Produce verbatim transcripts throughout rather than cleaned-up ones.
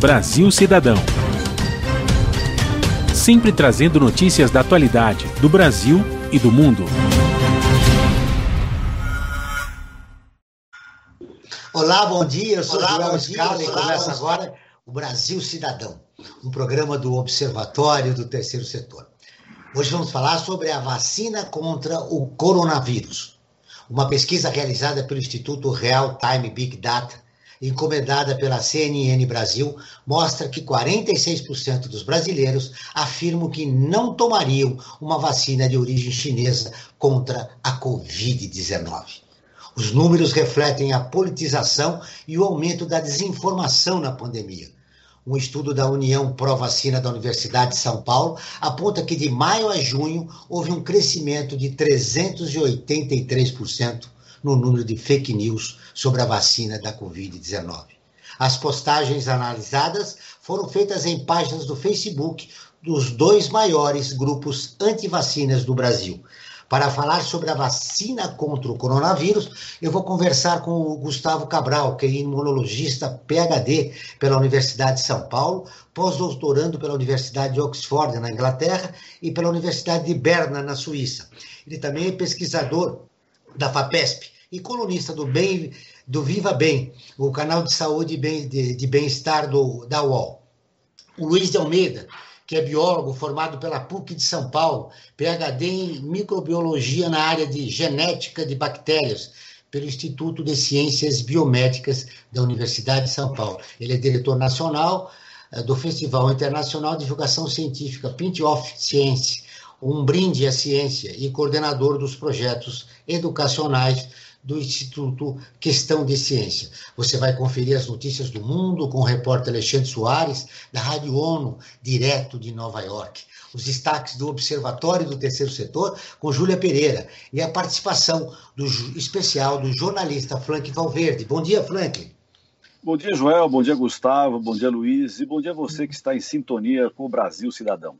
Brasil Cidadão. Sempre trazendo notícias da atualidade, do Brasil e do mundo. Olá, bom dia. Eu sou Olá, Joel Scala e começa agora o Brasil Cidadão, um programa do Observatório do Terceiro Setor. Hoje vamos falar sobre a vacina contra o coronavírus. Uma pesquisa realizada pelo Instituto Real Time Big Data, encomendada pela C N N Brasil, mostra que quarenta e seis por cento dos brasileiros afirmam que não tomariam uma vacina de origem chinesa contra a covid dezenove. Os números refletem a politização e o aumento da desinformação na pandemia. Um estudo da União Pró-Vacina da Universidade de São Paulo aponta que de maio a junho houve um crescimento de trezentos e oitenta e três por cento no número de fake news sobre a vacina da covid dezenove. As postagens analisadas foram feitas em páginas do Facebook dos dois maiores grupos anti-vacinas do Brasil. Para falar sobre a vacina contra o coronavírus, eu vou conversar com o Gustavo Cabral, que é imunologista P H D pela Universidade de São Paulo, pós-doutorando pela Universidade de Oxford, na Inglaterra, e pela Universidade de Berna, na Suíça. Ele também é pesquisador da FAPESP e colunista do, Bem, do Viva Bem, o canal de saúde e de, de bem-estar do, da U O L. O Luiz de Almeida, que é biólogo formado pela P U C de São Paulo, P H D em microbiologia na área de genética de bactérias, pelo Instituto de Ciências Biomédicas da Universidade de São Paulo. Ele é diretor nacional do Festival Internacional de Divulgação Científica Pint of Science, um brinde à ciência, e coordenador dos projetos educacionais do Instituto Questão de Ciência. Você vai conferir as notícias do mundo com o repórter Alexandre Soares, da Rádio ONU, direto de Nova York. Os destaques do Observatório do Terceiro Setor com Júlia Pereira e a participação do especial do jornalista Frank Valverde. Bom dia, Frank. Bom dia, Joel. Bom dia, Gustavo. Bom dia, Luiz. E bom dia a você que está em sintonia com o Brasil Cidadão.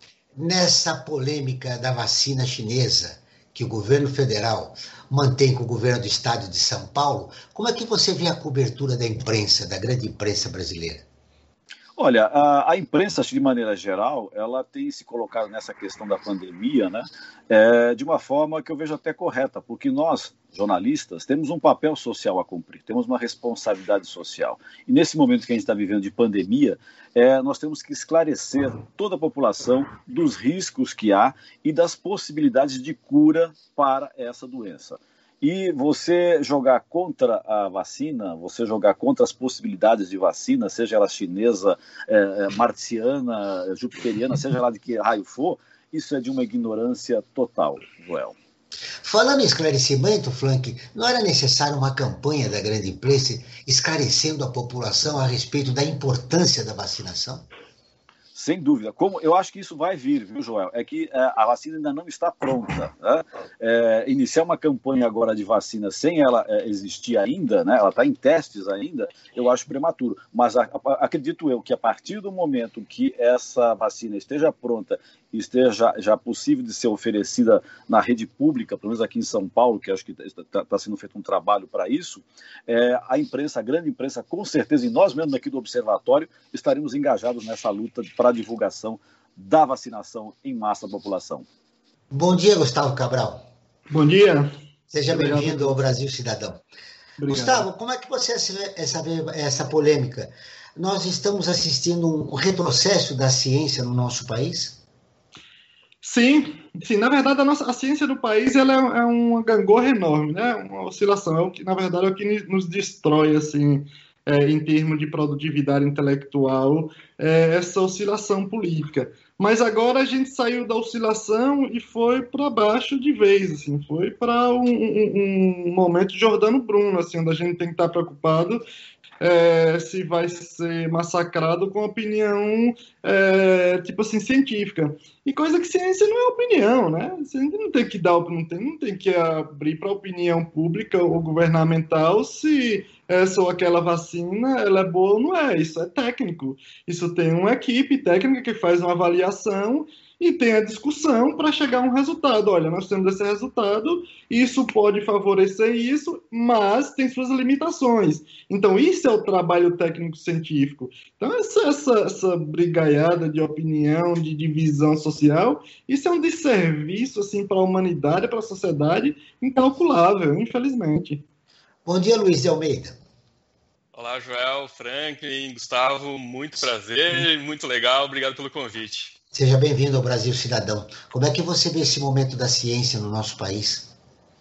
Nessa polêmica da vacina chinesa, que o governo federal mantém com o governo do estado de São Paulo, como é que você vê a cobertura da imprensa, da grande imprensa brasileira? Olha, a, a imprensa, de maneira geral, ela tem se colocado nessa questão da pandemia, né, é, de uma forma que eu vejo até correta, porque nós, jornalistas, temos um papel social a cumprir, temos uma responsabilidade social. E nesse momento que a gente está vivendo de pandemia, é, nós temos que esclarecer toda a população dos riscos que há e das possibilidades de cura para essa doença. E você jogar contra a vacina, você jogar contra as possibilidades de vacina, seja ela chinesa, é, marciana, jupiteriana, seja lá de que raio for, isso é de uma ignorância total, Joel. Falando em esclarecimento, Frank, não era necessário uma campanha da grande imprensa esclarecendo a população a respeito da importância da vacinação? Sem dúvida. Como eu acho que isso vai vir, viu, Joel? É que é, a vacina ainda não está pronta. Né? É, iniciar uma campanha agora de vacina sem ela é, existir ainda, né? Ela está em testes ainda, eu acho prematuro. Mas a, a, acredito eu que a partir do momento que essa vacina esteja pronta e esteja já possível de ser oferecida na rede pública, pelo menos aqui em São Paulo, que acho que está tá sendo feito um trabalho para isso, é, a imprensa, a grande imprensa, com certeza, e nós mesmos aqui do Observatório, estaremos engajados nessa luta para a divulgação da vacinação em massa da população. Bom dia, Gustavo Cabral. Bom dia. Seja bem-vindo ao Brasil Cidadão. Obrigado. Gustavo, como é que você vê essa, essa polêmica? Nós estamos assistindo um retrocesso da ciência no nosso país? Sim, sim. Na verdade, a, nossa, a ciência do país ela é, é uma gangorra enorme, né? Uma oscilação. É o que, na verdade, é o que nos destrói, assim, é, em termos de produtividade intelectual, é, essa oscilação política. Mas agora a gente saiu da oscilação e foi para baixo de vez, assim, foi para um, um, um momento Jordano Bruno, assim, onde a gente tem que estar preocupado É, se vai ser massacrado com opinião, é, tipo assim, científica. E coisa que ciência não é opinião, né? Você não tem que dar, não tem, não tem que abrir para opinião pública ou governamental se essa ou aquela vacina ela é boa ou não é. Isso é técnico. Isso tem uma equipe técnica que faz uma avaliação e tem a discussão para chegar a um resultado. Olha, nós temos esse resultado, isso pode favorecer isso, mas tem suas limitações. Então, isso é o trabalho técnico-científico. Então, essa, essa, essa brigaiada de opinião, de divisão social, isso é um desserviço assim, para a humanidade, para a sociedade, incalculável, infelizmente. Bom dia, Luiz de Almeida. Olá, Joel, Franklin, Gustavo, muito prazer, muito legal, obrigado pelo convite. Seja bem-vindo ao Brasil Cidadão. Como é que você vê esse momento da ciência no nosso país?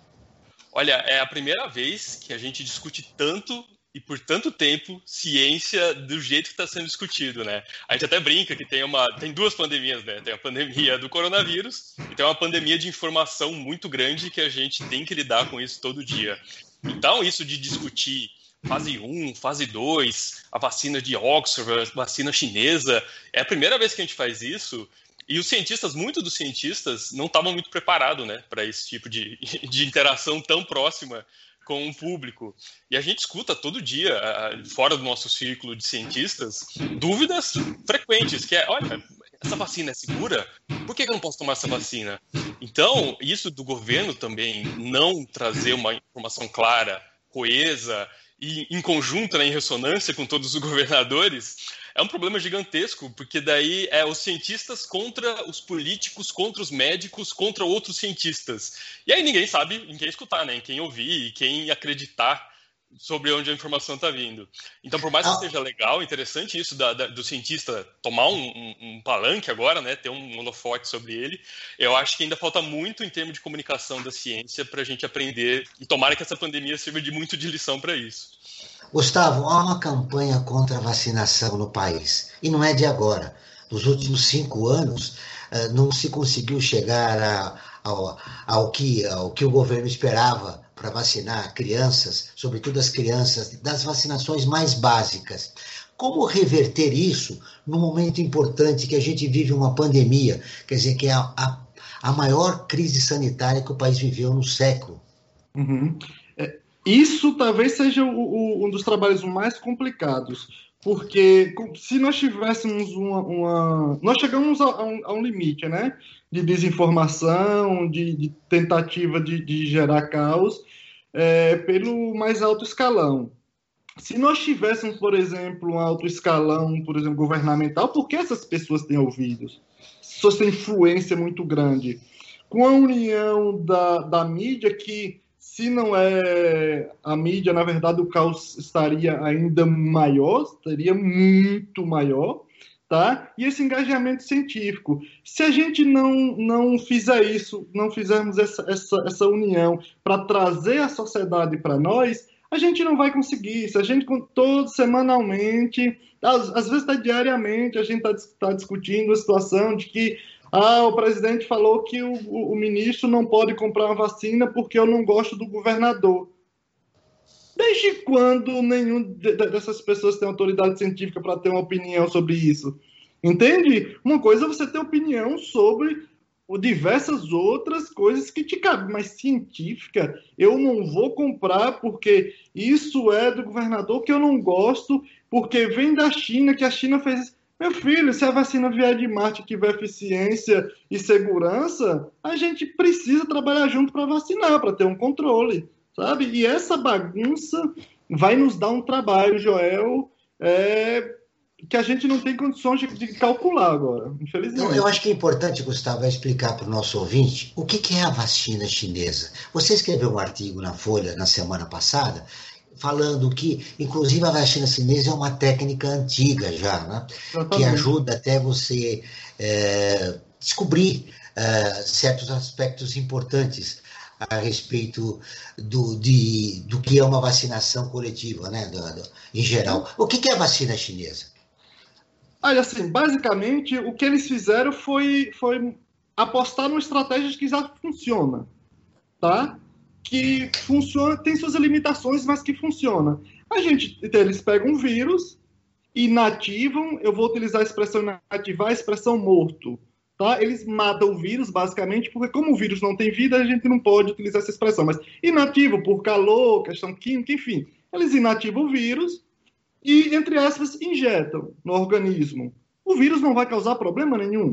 Olha, é a primeira vez que a gente discute tanto e por tanto tempo ciência do jeito que está sendo discutido, né? A gente até brinca que tem, uma, tem duas pandemias, né? Tem a pandemia do coronavírus e tem uma pandemia de informação muito grande que a gente tem que lidar com isso todo dia. Então, isso de discutir fase um, fase dois, a vacina de Oxford, a vacina chinesa, é a primeira vez que a gente faz isso, e os cientistas, muitos dos cientistas, não estavam muito preparados, né, para esse tipo de, de interação tão próxima com o público. E a gente escuta todo dia, fora do nosso círculo de cientistas, dúvidas frequentes, que é, olha, essa vacina é segura? Por que eu não posso tomar essa vacina? Então, isso do governo também não trazer uma informação clara, coesa, e em conjunto, né, em ressonância com todos os governadores, é um problema gigantesco, porque daí é os cientistas contra os políticos, contra os médicos, contra outros cientistas. E aí ninguém sabe em quem escutar, né, em quem ouvir, e quem acreditar sobre onde a informação está vindo. Então, por mais que ah. seja legal, interessante isso da, da, do cientista tomar um, um, um palanque agora, né, ter um holofote sobre ele, eu acho que ainda falta muito em termos de comunicação da ciência para a gente aprender, e tomara que essa pandemia sirva de muito de lição para isso. Gustavo, há uma campanha contra a vacinação no país, e não é de agora. Nos últimos cinco anos, não se conseguiu chegar a, ao, ao, que, ao que o governo esperava para vacinar crianças, sobretudo as crianças, das vacinações mais básicas. Como reverter isso num momento importante que a gente vive uma pandemia, quer dizer, que é a, a, a maior crise sanitária que o país viveu no século? Uhum. É, isso talvez seja o, o, um dos trabalhos mais complicados, porque se nós tivéssemos uma... uma... Nós chegamos a, a, um, a um limite, né? De desinformação, de, de tentativa de, de gerar caos, é, pelo mais alto escalão. Se nós tivéssemos, por exemplo, um alto escalão, por exemplo, governamental, por que essas pessoas têm ouvidos? As pessoas têm influência muito grande. Com a união da, da mídia, que se não é a mídia, na verdade, o caos estaria ainda maior, estaria muito maior, tá? E esse engajamento científico. Se a gente não, não fizer isso, não fizermos essa, essa, essa união para trazer a sociedade para nós, a gente não vai conseguir. Se a gente, todo semanalmente, às, às vezes até diariamente, a gente está tá discutindo a situação de que ah, o presidente falou que o, o, o ministro não pode comprar uma vacina porque eu não gosto do governador. Desde quando nenhum dessas pessoas tem autoridade científica para ter uma opinião sobre isso? Entende? Uma coisa é você ter opinião sobre diversas outras coisas que te cabem, mas científica, eu não vou comprar porque isso é do governador que eu não gosto, porque vem da China, que a China fez isso. Meu filho, se a vacina vier de Marte e tiver eficiência e segurança, a gente precisa trabalhar junto para vacinar, para ter um controle. Sabe? E essa bagunça vai nos dar um trabalho, Joel, é, que a gente não tem condições de, de calcular agora, infelizmente. Eu, eu acho que é importante, Gustavo, explicar para o nosso ouvinte o que, que é a vacina chinesa. Você escreveu um artigo na Folha na semana passada falando que, inclusive, a vacina chinesa é uma técnica antiga já, né? Que ajuda até você é, descobrir é, certos aspectos importantes a respeito do, de, do que é uma vacinação coletiva, né, do, do, em geral. O que, que é a vacina chinesa? Olha, assim, basicamente, o que eles fizeram foi, foi apostar numa estratégia que já funciona, tá? Que funciona, tem suas limitações, mas que funciona. A gente, eles pegam um vírus, inativam, eu vou utilizar a expressão inativar, a expressão morto. Tá? Eles matam o vírus, basicamente, porque como o vírus não tem vida, a gente não pode utilizar essa expressão, mas inativo por calor, questão química, enfim. Eles inativam o vírus e, entre aspas, injetam no organismo. O vírus não vai causar problema nenhum.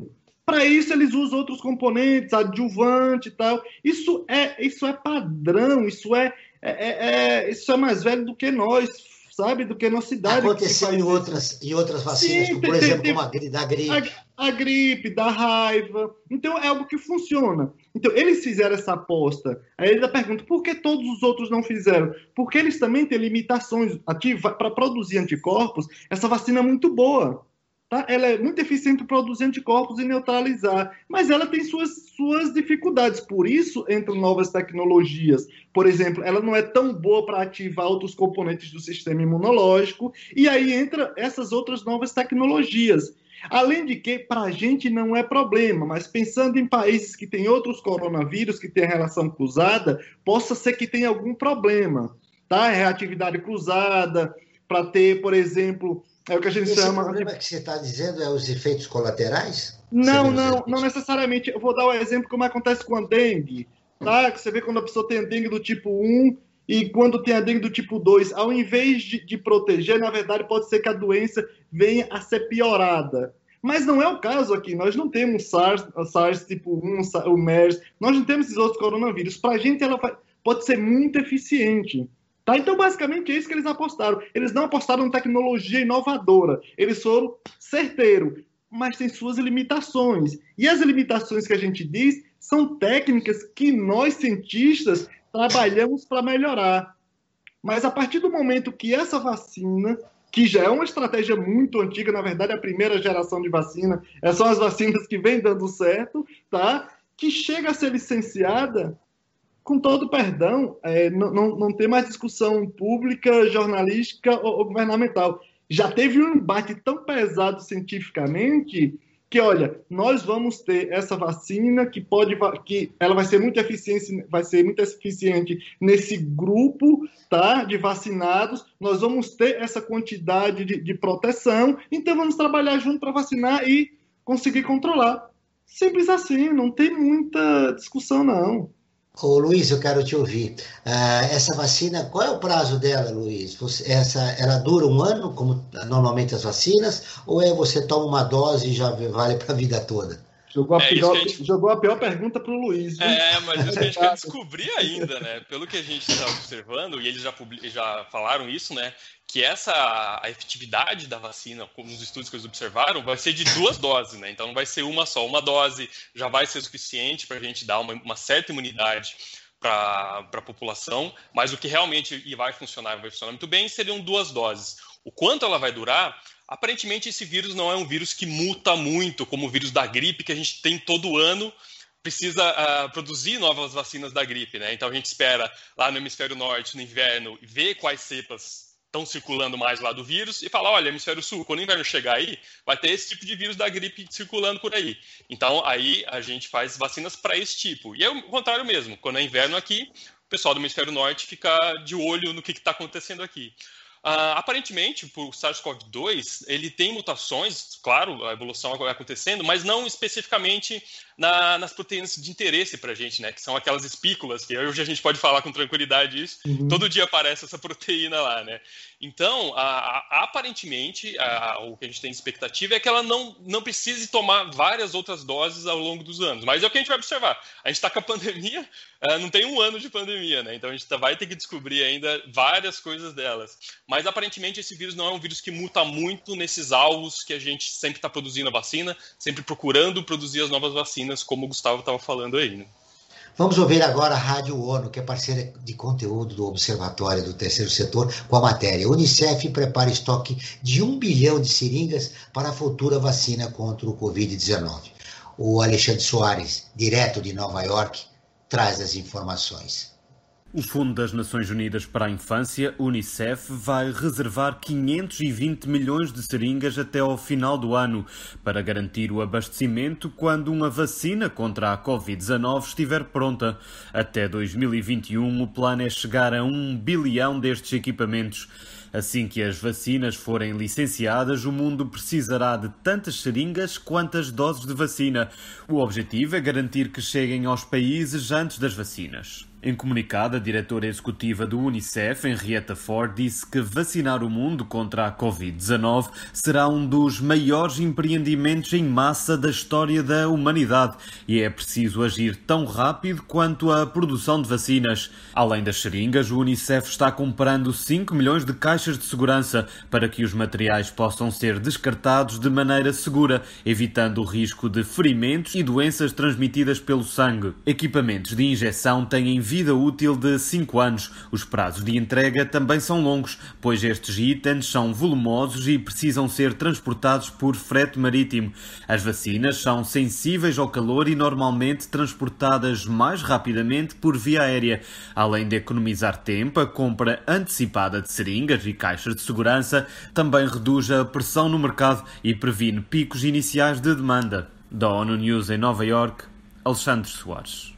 Para isso, eles usam outros componentes, adjuvante e tal. Isso é, isso é padrão, isso é, é, é, isso é mais velho do que nós, sabe? Do que a nossa idade. Aconteceu em outras, em outras vacinas, Sim, como, por tem, exemplo, tem, como a da gripe. A, a gripe, da raiva. Então, é algo que funciona. Então, eles fizeram essa aposta. Aí ele pergunta, por que todos os outros não fizeram? Porque eles também têm limitações. Aqui, para produzir anticorpos, essa vacina é muito boa. Tá? Ela é muito eficiente para produzir anticorpos e neutralizar, mas ela tem suas, suas dificuldades, por isso entram novas tecnologias. Por exemplo, ela não é tão boa para ativar outros componentes do sistema imunológico, e aí entra essas outras novas tecnologias. Além de que, para a gente não é problema, mas pensando em países que têm outros coronavírus, que têm a relação cruzada, possa ser que tenha algum problema, tá? Reatividade cruzada, para ter, por exemplo... É o que a gente Esse chama... Esse problema que você está dizendo é os efeitos colaterais? Não, não, não necessariamente. Eu vou dar um exemplo como acontece com a dengue. Tá? Você vê quando a pessoa tem a dengue do tipo um e quando tem a dengue do tipo dois, ao invés de, de proteger, na verdade, pode ser que a doença venha a ser piorada. Mas não é o caso aqui. Nós não temos SARS, SARS tipo um, o MERS, nós não temos esses outros coronavírus. Para a gente, ela pode ser muito eficiente. Tá? Então, basicamente, é isso que eles apostaram. Eles não apostaram em tecnologia inovadora. Eles foram certeiros, mas tem suas limitações. E as limitações que a gente diz são técnicas que nós, cientistas, trabalhamos para melhorar. Mas a partir do momento que essa vacina, que já é uma estratégia muito antiga, na verdade, a primeira geração de vacina, são as vacinas que vêm dando certo, tá? Que chega a ser licenciada... com todo perdão, é, não, não, não tem mais discussão pública, jornalística ou, ou governamental. Já teve um embate tão pesado cientificamente que, olha, nós vamos ter essa vacina que pode, que ela vai ser muito eficiente, vai ser muito eficiente nesse grupo, tá, de vacinados. Nós vamos ter essa quantidade de, de proteção, então vamos trabalhar junto para vacinar e conseguir controlar. Simples assim, não tem muita discussão, não. Ô, Luiz, eu quero te ouvir. Uh, essa vacina, qual é o prazo dela, Luiz? Você, essa, ela dura um ano, como normalmente as vacinas, ou é você toma uma dose e já vale para a vida toda? Jogou a, é, pior, a gente... jogou a pior pergunta para o Luiz. Viu? É, mas isso que a gente quer descobrir ainda, né? Pelo que a gente está observando, e eles já, public... já falaram isso, né? Que essa a efetividade da vacina, como nos estudos que eles observaram, vai ser de duas doses, né? Então não vai ser uma só. Uma dose já vai ser suficiente para a gente dar uma, uma certa imunidade para a população, mas o que realmente vai funcionar, vai funcionar muito bem, seriam duas doses. O quanto ela vai durar... Aparentemente, esse vírus não é um vírus que muta muito, como o vírus da gripe, que a gente tem todo ano, precisa uh, produzir novas vacinas da gripe, né? Então, a gente espera lá no hemisfério norte, no inverno, ver quais cepas estão circulando mais lá do vírus e falar, olha, hemisfério sul, quando o inverno chegar aí, vai ter esse tipo de vírus da gripe circulando por aí. Então, aí a gente faz vacinas para esse tipo. E é o contrário mesmo, quando é inverno aqui, o pessoal do hemisfério norte fica de olho no que está acontecendo aqui. Uh, aparentemente, o SARS-CoV dois, ele tem mutações, claro, a evolução vai acontecendo, mas não especificamente na, nas proteínas de interesse para a gente, né? Que são aquelas espículas, que hoje a gente pode falar com tranquilidade isso, uhum. Todo dia aparece essa proteína lá, né? Então, a, a, aparentemente, a, o que a gente tem de expectativa é que ela não, não precise tomar várias outras doses ao longo dos anos, mas é o que a gente vai observar. A gente está com a pandemia, uh, não tem um ano de pandemia, né? Então a gente tá, vai ter que descobrir ainda várias coisas delas. Mas aparentemente esse vírus não é um vírus que muta muito nesses alvos que a gente sempre está produzindo a vacina, sempre procurando produzir as novas vacinas, como o Gustavo estava falando aí, né? Vamos ouvir agora a Rádio ONU, que é parceira de conteúdo do Observatório do Terceiro Setor, com a matéria. Unicef prepara estoque de um bilhão de seringas para a futura vacina contra o covid dezenove. O Alexandre Soares, direto de Nova York, traz as informações. O Fundo das Nações Unidas para a Infância, Unicef, vai reservar quinhentos e vinte milhões de seringas até ao final do ano para garantir o abastecimento quando uma vacina contra a covid dezenove estiver pronta. Até dois mil e vinte e um, o plano é chegar a um bilhão destes equipamentos. Assim que as vacinas forem licenciadas, o mundo precisará de tantas seringas quantas doses de vacina. O objetivo é garantir que cheguem aos países antes das vacinas. Em comunicado, a diretora executiva do Unicef, Henrietta Fore, disse que vacinar o mundo contra a covid dezanove será um dos maiores empreendimentos em massa da história da humanidade e é preciso agir tão rápido quanto a produção de vacinas. Além das seringas, o Unicef está comprando cinco milhões de caixas de segurança para que os materiais possam ser descartados de maneira segura, evitando o risco de ferimentos e doenças transmitidas pelo sangue. Equipamentos de injeção têm vida útil de cinco anos. Os prazos de entrega também são longos, pois estes itens são volumosos e precisam ser transportados por frete marítimo. As vacinas são sensíveis ao calor e normalmente transportadas mais rapidamente por via aérea. Além de economizar tempo, a compra antecipada de seringas e caixas de segurança também reduz a pressão no mercado e previne picos iniciais de demanda. Da ONU News em Nova Iorque, Alexandre Soares.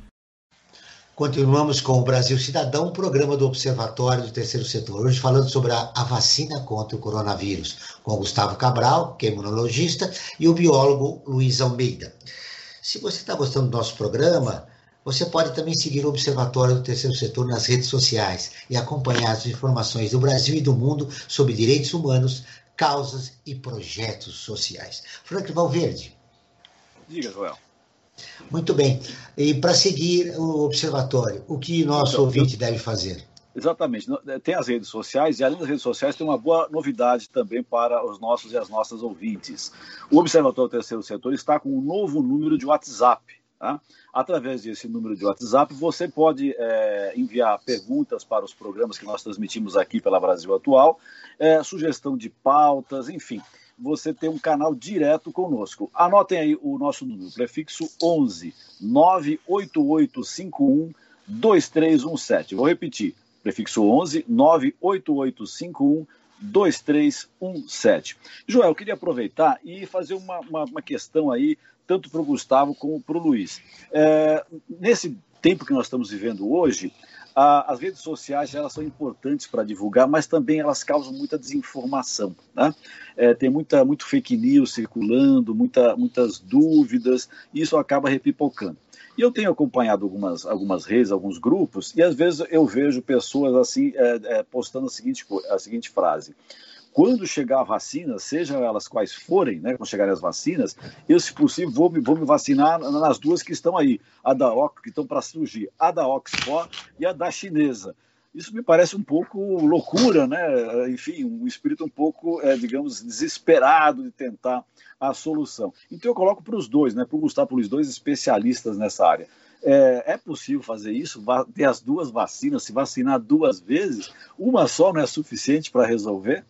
Continuamos com o Brasil Cidadão, um programa do Observatório do Terceiro Setor. Hoje falando sobre a, a vacina contra o coronavírus, com o Gustavo Cabral, que é imunologista, e o biólogo Luiz Almeida. Se você está gostando do nosso programa, você pode também seguir o Observatório do Terceiro Setor nas redes sociais e acompanhar as informações do Brasil e do mundo sobre direitos humanos, causas e projetos sociais. Frank Valverde. Diga, Joel. Muito bem. E para seguir o observatório, o que nosso então, ouvinte eu... deve fazer? Exatamente. Tem as redes sociais e, além das redes sociais, tem uma boa novidade também para os nossos e as nossas ouvintes. O Observatório do Terceiro Setor está com um novo número de WhatsApp. Tá? Através desse número de WhatsApp, você pode é, enviar perguntas para os programas que nós transmitimos aqui pela Brasil Atual, é, sugestão de pautas, enfim. Você tem um canal direto conosco. Anotem aí o nosso número, prefixo onze, nove oito oito cinco um, dois três um sete. Vou repetir, prefixo onze, nove oito oito cinco um, dois três um sete. Joel, eu queria aproveitar e fazer uma, uma, uma questão aí, tanto para o Gustavo como para o Luiz. É, nesse tempo que nós estamos vivendo hoje, a, as redes sociais elas são importantes para divulgar, mas também elas causam muita desinformação, né? É, tem muita, muito fake news circulando, muita, muitas dúvidas, e isso acaba repipocando. E eu tenho acompanhado algumas, algumas redes, alguns grupos, e às vezes eu vejo pessoas assim é, é, postando a seguinte, a seguinte frase: quando chegar a vacina, sejam elas quais forem, né, quando chegarem as vacinas, eu, se possível, vou me, vou me vacinar nas duas que estão aí, a da Oxford, que estão para surgir, a da Oxford e a da chinesa. Isso me parece um pouco loucura, né? Enfim, um espírito um pouco, é, digamos, desesperado de tentar a solução. Então eu coloco para os dois, né, para o Gustavo, para os dois especialistas nessa área. É, é possível fazer isso? Ter as duas vacinas, se vacinar duas vezes? Uma só não é suficiente para resolver?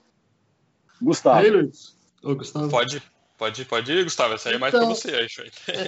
Gustavo. Aí, Luiz. Ô, Gustavo. Pode, pode, pode ir, Gustavo. Essa aí é mais então... para você, acho.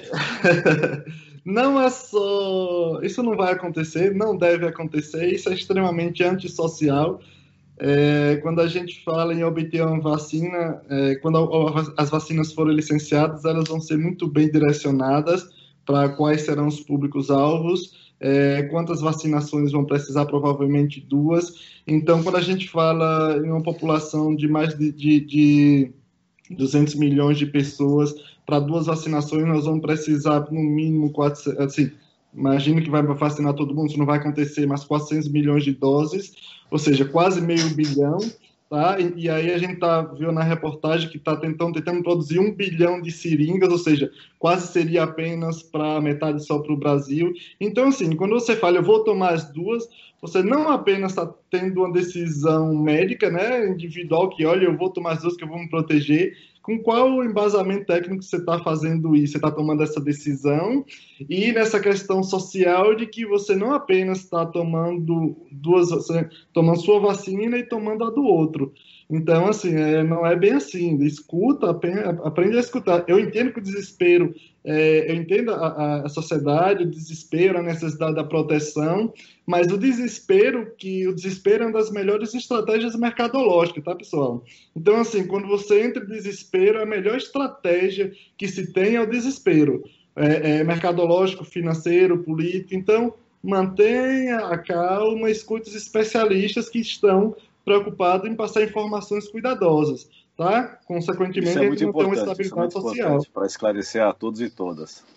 Não é só... Isso não vai acontecer, não deve acontecer. Isso é extremamente antissocial. É, quando a gente fala em obter uma vacina, é, quando a, a, as vacinas forem licenciadas, elas vão ser muito bem direcionadas para quais serão os públicos-alvos, é, quantas vacinações vão precisar, provavelmente duas. Então, quando a gente fala em uma população de mais de, de, de duzentos milhões de pessoas, para duas vacinações nós vamos precisar, no mínimo, quatrocentos, assim, imagina que vai vacinar todo mundo, isso não vai acontecer, mas quatrocentos milhões de doses, ou seja, quase meio bilhão. Tá? E, e aí a gente tá, viu na reportagem que está tentando, tentando produzir um bilhão de seringas, ou seja, quase seria apenas para metade só para o Brasil. Então, assim, quando você fala, eu vou tomar as duas, você não apenas está tendo uma decisão médica, né, individual, que olha, eu vou tomar as duas que eu vou me proteger. Com qual embasamento técnico você está fazendo isso? Você está tomando essa decisão? E nessa questão social de que você não apenas está tomando duas, tomando sua vacina e tomando a do outro. Então, assim, é, não é bem assim. Escuta, aprende a escutar. Eu entendo que o desespero, é, eu entendo a, a sociedade, o desespero, a necessidade da proteção, mas o desespero, que o desespero é uma das melhores estratégias mercadológicas, tá, pessoal? Então, assim, quando você entra em desespero, a melhor estratégia que se tem é o desespero. É, é mercadológico, financeiro, político. Então, mantenha a calma, escute os especialistas que estão preocupado em passar informações cuidadosas, tá? Consequentemente, isso é muito a gente não tem uma importante, estabilidade isso é muito social. Para esclarecer a todos e todas.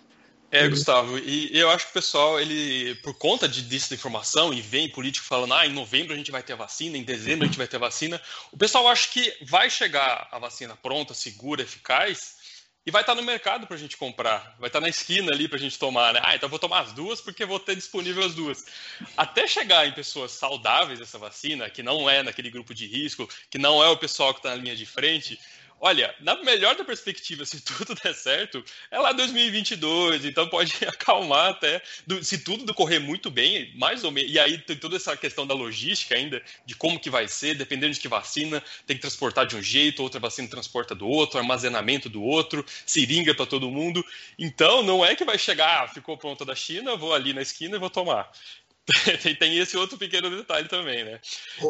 É, Gustavo, e eu acho que o pessoal, ele, por conta de desinformação, e vem político falando, ah, em novembro a gente vai ter vacina, em dezembro a gente vai ter vacina, o pessoal acha que vai chegar a vacina pronta, segura, eficaz, e vai estar no mercado para a gente comprar, vai estar na esquina ali para a gente tomar, né? Ah, então eu vou tomar as duas porque vou ter disponível as duas. Até chegar em pessoas saudáveis essa vacina, que não é naquele grupo de risco, que não é o pessoal que está na linha de frente, olha, na melhor da perspectiva, se tudo der certo, é lá dois mil e vinte e dois, então pode acalmar até, se tudo correr muito bem, mais ou menos, e aí tem toda essa questão da logística ainda, de como que vai ser, dependendo de que vacina, tem que transportar de um jeito, outra vacina transporta do outro, armazenamento do outro, seringa para todo mundo, então não é que vai chegar, ah, ficou pronta da China, vou ali na esquina e vou tomar. tem, tem esse outro pequeno detalhe também, né?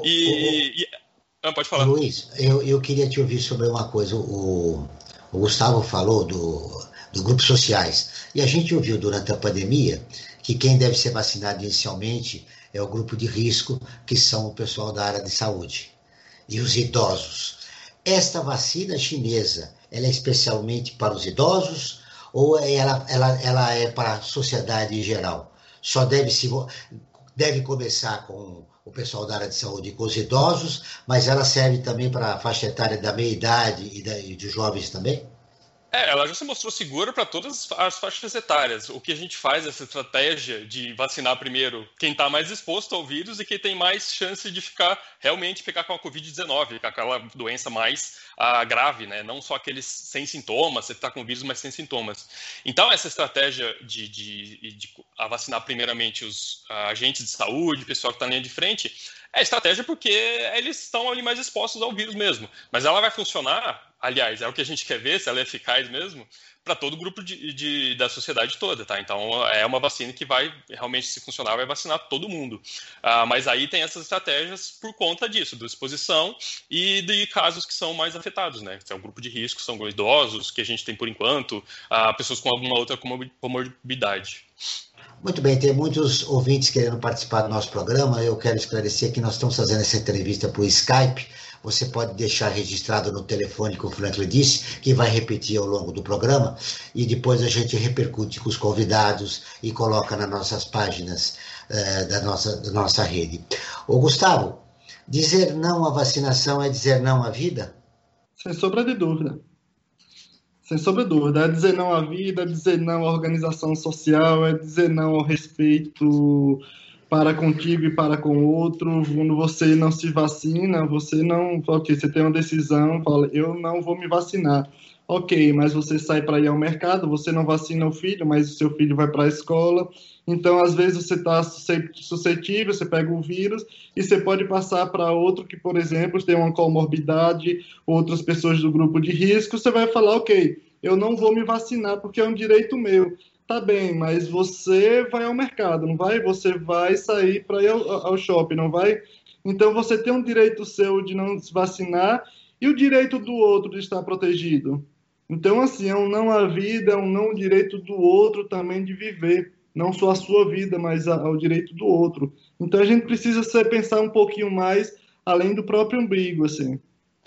E... e Ah, pode falar. Luiz, eu, eu queria te ouvir sobre uma coisa. O, o Gustavo falou do, do grupos sociais. E a gente ouviu durante a pandemia que quem deve ser vacinado inicialmente é o grupo de risco, que são o pessoal da área de saúde e os idosos. Esta vacina chinesa, ela é especialmente para os idosos ou ela, ela, ela é para a sociedade em geral? Só deve, se, deve começar com o pessoal da área de saúde e com os idosos, mas ela serve também para a faixa etária da meia-idade e, da, e dos jovens também? É, ela já se mostrou segura para todas as faixas etárias. O que a gente faz, essa estratégia de vacinar primeiro quem está mais exposto ao vírus e quem tem mais chance de ficar, realmente ficar com a covid dezenove, com aquela doença mais ah, grave, né? Não só aqueles sem sintomas, você está com o vírus, mas sem sintomas. Então, essa estratégia de, de, de a vacinar primeiramente os ah, agentes de saúde, o pessoal que está na linha de frente, é estratégia porque eles estão ali mais expostos ao vírus mesmo. Mas ela vai funcionar, aliás, é o que a gente quer ver, se ela é eficaz mesmo, para todo o grupo de, de, da sociedade toda, tá? Então, é uma vacina que vai, realmente, se funcionar, vai vacinar todo mundo. Ah, mas aí tem essas estratégias por conta disso, da exposição e de casos que são mais afetados, né? É um grupo de risco, são idosos, que a gente tem por enquanto, ah, pessoas com alguma outra comorbidade. Muito bem, tem muitos ouvintes querendo participar do nosso programa. Eu quero esclarecer que nós estamos fazendo essa entrevista por Skype. Você pode deixar registrado no telefone que o Franklin disse, que vai repetir ao longo do programa, e depois a gente repercute com os convidados e coloca nas nossas páginas uh, da, nossa, da nossa rede. Ô Gustavo, dizer não à vacinação é dizer não à vida? Sem sombra de dúvida. Sem sombra de dúvida. É dizer não à vida, é dizer não à organização social, é dizer não ao respeito para contigo e para com o outro. Quando você não se vacina, você não... Ok, você tem uma decisão, fala, eu não vou me vacinar. Ok, mas você sai para ir ao mercado, você não vacina o filho, mas o seu filho vai para a escola. Então, às vezes, você está suscetível, você pega o vírus e você pode passar para outro que, por exemplo, tem uma comorbidade, outras pessoas do grupo de risco. Você vai falar, ok, eu não vou me vacinar porque é um direito meu. Tá bem, mas você vai ao mercado, não vai? Você vai sair para ir ao, ao shopping, não vai? Então, você tem um direito seu de não se vacinar e o direito do outro de estar protegido. Então, assim, é um não à vida, é um não direito do outro também de viver. Não só a sua vida, mas ao direito do outro. Então, a gente precisa pensar um pouquinho mais além do próprio umbigo, assim.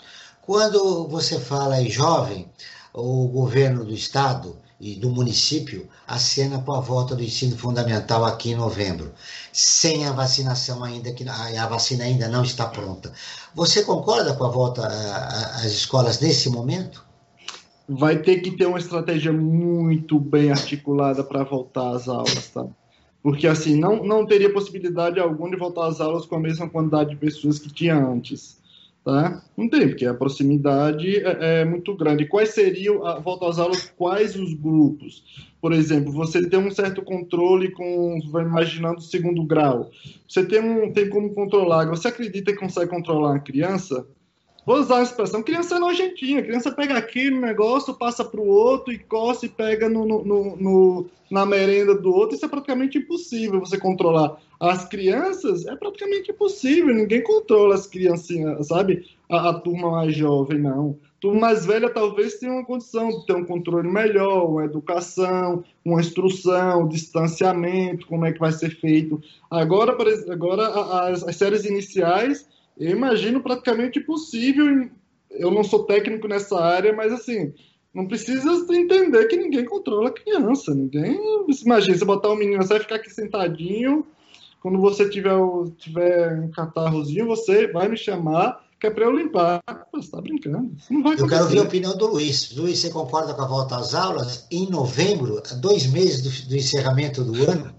Quando você fala em jovem, o governo do estado e do município acena para a volta do ensino fundamental aqui em novembro, sem a vacinação ainda, que a vacina ainda não está pronta. Você concorda com a volta às escolas nesse momento? Vai ter que ter uma estratégia muito bem articulada para voltar às aulas, tá? Porque, assim, não, não teria possibilidade alguma de voltar às aulas com a mesma quantidade de pessoas que tinha antes, tá? Não tem, porque a proximidade é, é muito grande. Quais seriam, a volta às aulas, quais os grupos? Por exemplo, você tem um certo controle com, vai imaginando, o segundo grau. Você tem, um, tem como controlar. Você acredita que consegue controlar uma criança? Vou usar a expressão, criança é nojentinha, criança pega aqui no negócio, passa para o outro e coça e pega no, no, no, na merenda do outro. Isso é praticamente impossível você controlar. As crianças é praticamente impossível, ninguém controla as criancinhas, sabe? A, a turma mais jovem, não. A turma mais velha talvez tenha uma condição de ter um controle melhor, uma educação, uma instrução, um distanciamento, como é que vai ser feito. Agora, agora as, as séries iniciais, eu imagino praticamente impossível. Eu não sou técnico nessa área, mas assim, Não precisa entender que ninguém controla a criança. Ninguém. Imagina, você botar um menino, você vai ficar aqui sentadinho. Quando você tiver, o, tiver um catarrozinho, você vai me chamar, que é para eu limpar. Você está brincando. Isso não vai acontecer. Eu quero ouvir a opinião do Luiz. Luiz, você concorda com a volta às aulas? Em novembro, dois meses do, do encerramento do ano?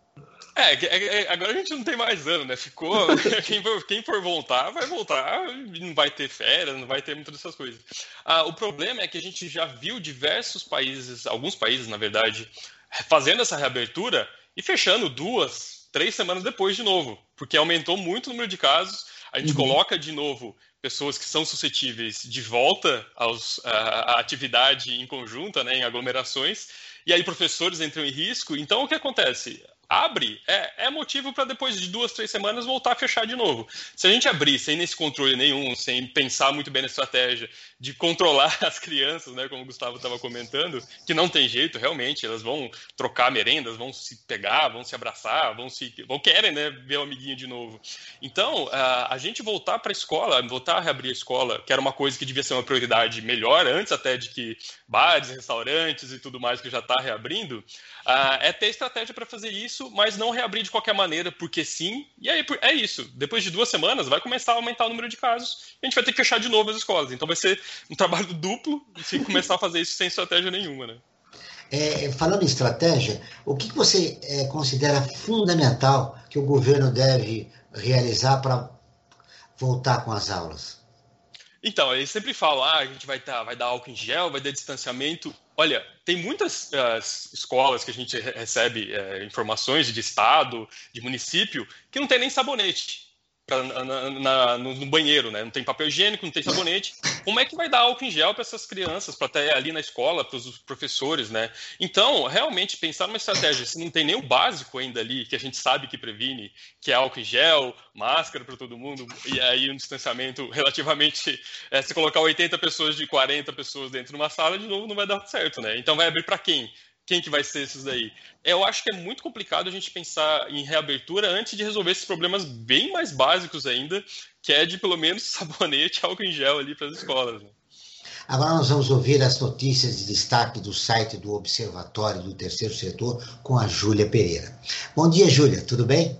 É, é, é, agora a gente não tem mais ano, né? Ficou. Quem for, quem for voltar, vai voltar, não vai ter férias, não vai ter muitas dessas coisas. Ah, o problema é que a gente já viu diversos países, alguns países, na verdade, fazendo essa reabertura e fechando duas, três semanas depois de novo, porque aumentou muito o número de casos. A gente uhum. coloca de novo pessoas que são suscetíveis de volta aos, à, à atividade em conjunta, né, em aglomerações, e aí professores entram em risco. Então, o que acontece? Abre, é, é motivo para depois de duas, três semanas voltar a fechar de novo. Se a gente abrir sem nesse controle nenhum, sem pensar muito bem na estratégia de controlar as crianças, né, como o Gustavo estava comentando, que não tem jeito, realmente, elas vão trocar merendas, vão se pegar, vão se abraçar, vão se vão querem, né, ver o amiguinho de novo. Então, a, a gente voltar para a escola, voltar a reabrir a escola, que era uma coisa que devia ser uma prioridade melhor, antes até de que bares, restaurantes e tudo mais que já está reabrindo, uh, é ter estratégia para fazer isso, mas não reabrir de qualquer maneira, porque sim. E aí é isso. Depois de duas semanas vai começar a aumentar o número de casos e a gente vai ter que fechar de novo as escolas. Então vai ser um trabalho duplo se começar a fazer isso sem estratégia nenhuma, né? É, falando em estratégia, o que você é, considera fundamental que o governo deve realizar para voltar com as aulas? Então, eles sempre falam, ah, a gente vai, tá, vai dar álcool em gel, vai dar distanciamento. Olha, tem muitas uh, escolas que a gente recebe uh, informações de estado, de município, que não tem nem sabonete pra, na, na, no, no banheiro, né? Não tem papel higiênico, não tem sabonete. Como é que vai dar álcool em gel para essas crianças, para estar ali na escola, para os professores, né? Então, realmente, pensar numa estratégia, se não tem nem o básico ainda ali, que a gente sabe que previne, que é álcool em gel, máscara para todo mundo, e aí um distanciamento relativamente... É, se colocar oitenta pessoas de quarenta pessoas dentro de uma sala, de novo, não vai dar certo, né? Então, vai abrir para quem? Quem que vai ser esses daí? Eu acho que é muito complicado a gente pensar em reabertura antes de resolver esses problemas bem mais básicos ainda, que é de pelo menos sabonete e álcool em gel ali para as escolas. Né? Agora nós vamos ouvir as notícias de destaque do site do Observatório do Terceiro Setor com a Júlia Pereira. Bom dia, Júlia, tudo bem?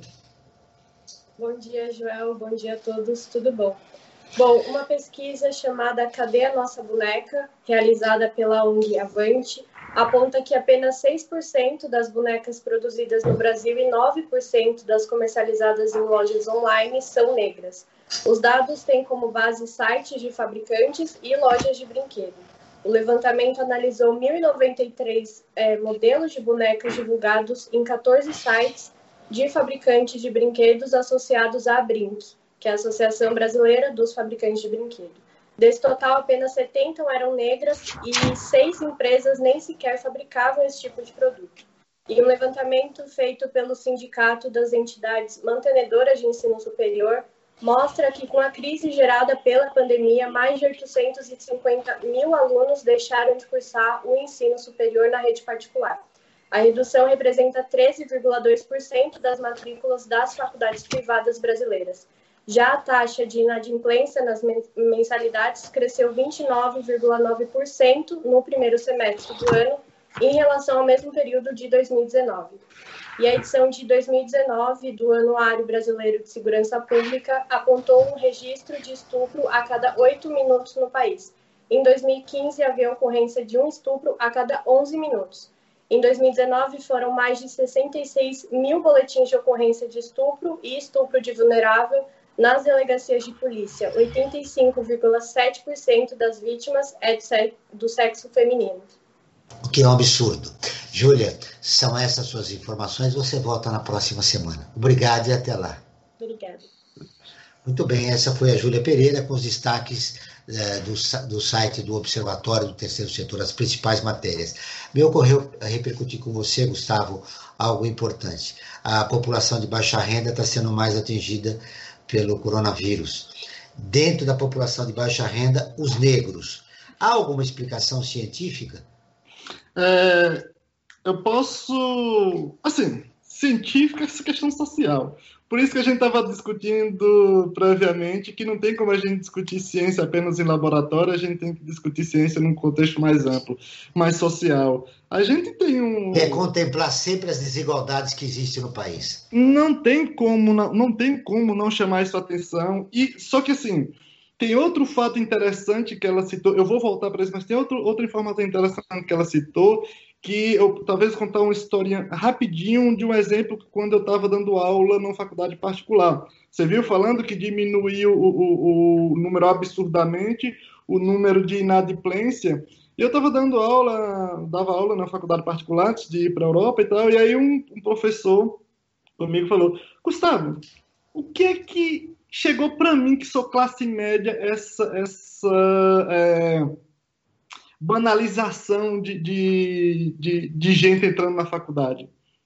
Bom dia, Joel, bom dia a todos, tudo bom? Bom, uma pesquisa chamada Cadê a Nossa Boneca, realizada pela O N G Avante, aponta que apenas seis por cento das bonecas produzidas no Brasil e nove por cento das comercializadas em lojas online são negras. Os dados têm como base sites de fabricantes e lojas de brinquedo. O levantamento analisou mil e noventa e três é, modelos de bonecas divulgados em quatorze sites de fabricantes de brinquedos associados à Brinq, que é a Associação Brasileira dos Fabricantes de Brinquedo. Desse total, apenas setenta eram negras e seis empresas nem sequer fabricavam esse tipo de produto. E um levantamento feito pelo Sindicato das Entidades Mantenedoras de Ensino Superior mostra que, com a crise gerada pela pandemia, mais de oitocentos e cinquenta mil alunos deixaram de cursar o ensino superior na rede particular. A redução representa treze vírgula dois por cento das matrículas das faculdades privadas brasileiras. Já a taxa de inadimplência nas mensalidades cresceu vinte e nove vírgula nove por cento no primeiro semestre do ano, em relação ao mesmo período de dois mil e dezenove. E a edição de dois mil e dezenove do Anuário Brasileiro de Segurança Pública apontou um registro de estupro a cada oito minutos no país. Em dois mil e quinze, havia ocorrência de um estupro a cada onze minutos. Em dois mil e dezenove, foram mais de sessenta e seis mil boletins de ocorrência de estupro e estupro de vulnerável nas delegacias de polícia. oitenta e cinco vírgula sete por cento das vítimas é do sexo feminino. O que é um absurdo. Júlia, são essas suas informações. Você volta na próxima semana. Obrigado e até lá. Obrigada. Muito bem, essa foi a Júlia Pereira com os destaques eh, do, do site do Observatório do Terceiro Setor, as principais matérias. Me ocorreu repercutir com você, Gustavo, algo importante. A população de baixa renda está sendo mais atingida pelo coronavírus. Dentro da população de baixa renda, os negros. Há alguma explicação científica? É, eu posso... Assim, científica, essa questão social. Por isso que a gente estava discutindo previamente que não tem como a gente discutir ciência apenas em laboratório, a gente tem que discutir ciência num contexto mais amplo, mais social. A gente tem um... É contemplar sempre as desigualdades que existem no país. Não tem como não, não, tem como não chamar isso a atenção. E, só que, assim, tem outro fato interessante que ela citou, eu vou voltar para isso, mas tem outro, outra informação interessante que ela citou, que eu talvez contar uma historinha rapidinho de um exemplo quando eu estava dando aula numa faculdade particular. Você viu falando que diminuiu o, o, o número absurdamente, o número de inadimplência. E eu estava dando aula, dava aula na faculdade particular antes de ir para a Europa e tal, e aí um, um professor comigo falou: Gustavo, o que é que chegou para mim, que sou classe média, essa... essa é... banalização de, de, de, de gente entrando na faculdade?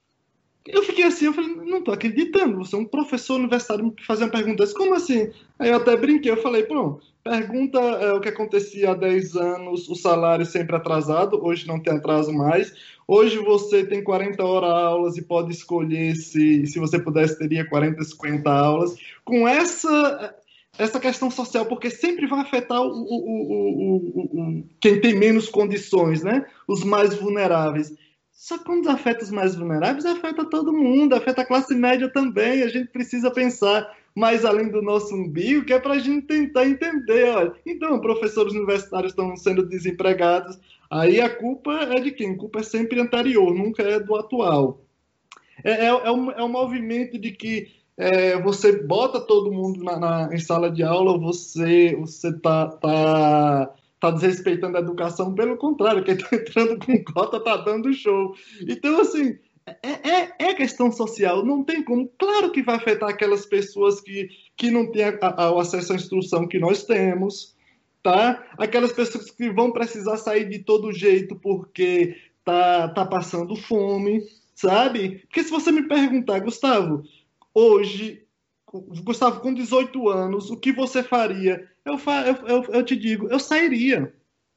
Eu fiquei assim, eu falei, não estou acreditando, você é um professor universitário me fazer uma pergunta dessa, como assim? Aí eu até brinquei, eu falei, pronto, pergunta é, o que acontecia há dez anos, o salário sempre atrasado, hoje não tem atraso mais, hoje você tem quarenta horas aulas e pode escolher se, se você pudesse, teria quarenta, cinquenta aulas, com essa... essa questão social, porque sempre vai afetar o, o, o, o, o, quem tem menos condições, né? Os mais vulneráveis. Só que quando afeta os mais vulneráveis, afeta todo mundo, afeta a classe média também. A gente precisa pensar mais além do nosso umbigo, que é para a gente tentar entender. Olha, então, professores universitários estão sendo desempregados, aí a culpa é de quem? A culpa é sempre anterior, nunca é do atual. É, é, é, um, é um movimento de que É, você bota todo mundo na, na, em sala de aula, você você tá, tá, tá desrespeitando a educação, pelo contrário, quem está entrando com cota tá dando show. Então, assim, é, é, é questão social, não tem como. Claro que vai afetar aquelas pessoas que, que não têm a, a, o acesso à instrução que nós temos, tá? Aquelas pessoas que vão precisar sair de todo jeito porque tá, tá passando fome, sabe? Porque se você me perguntar, Gustavo, hoje, Gustavo, com dezoito anos, o que você faria? Eu, eu, eu, eu te digo, eu sairia.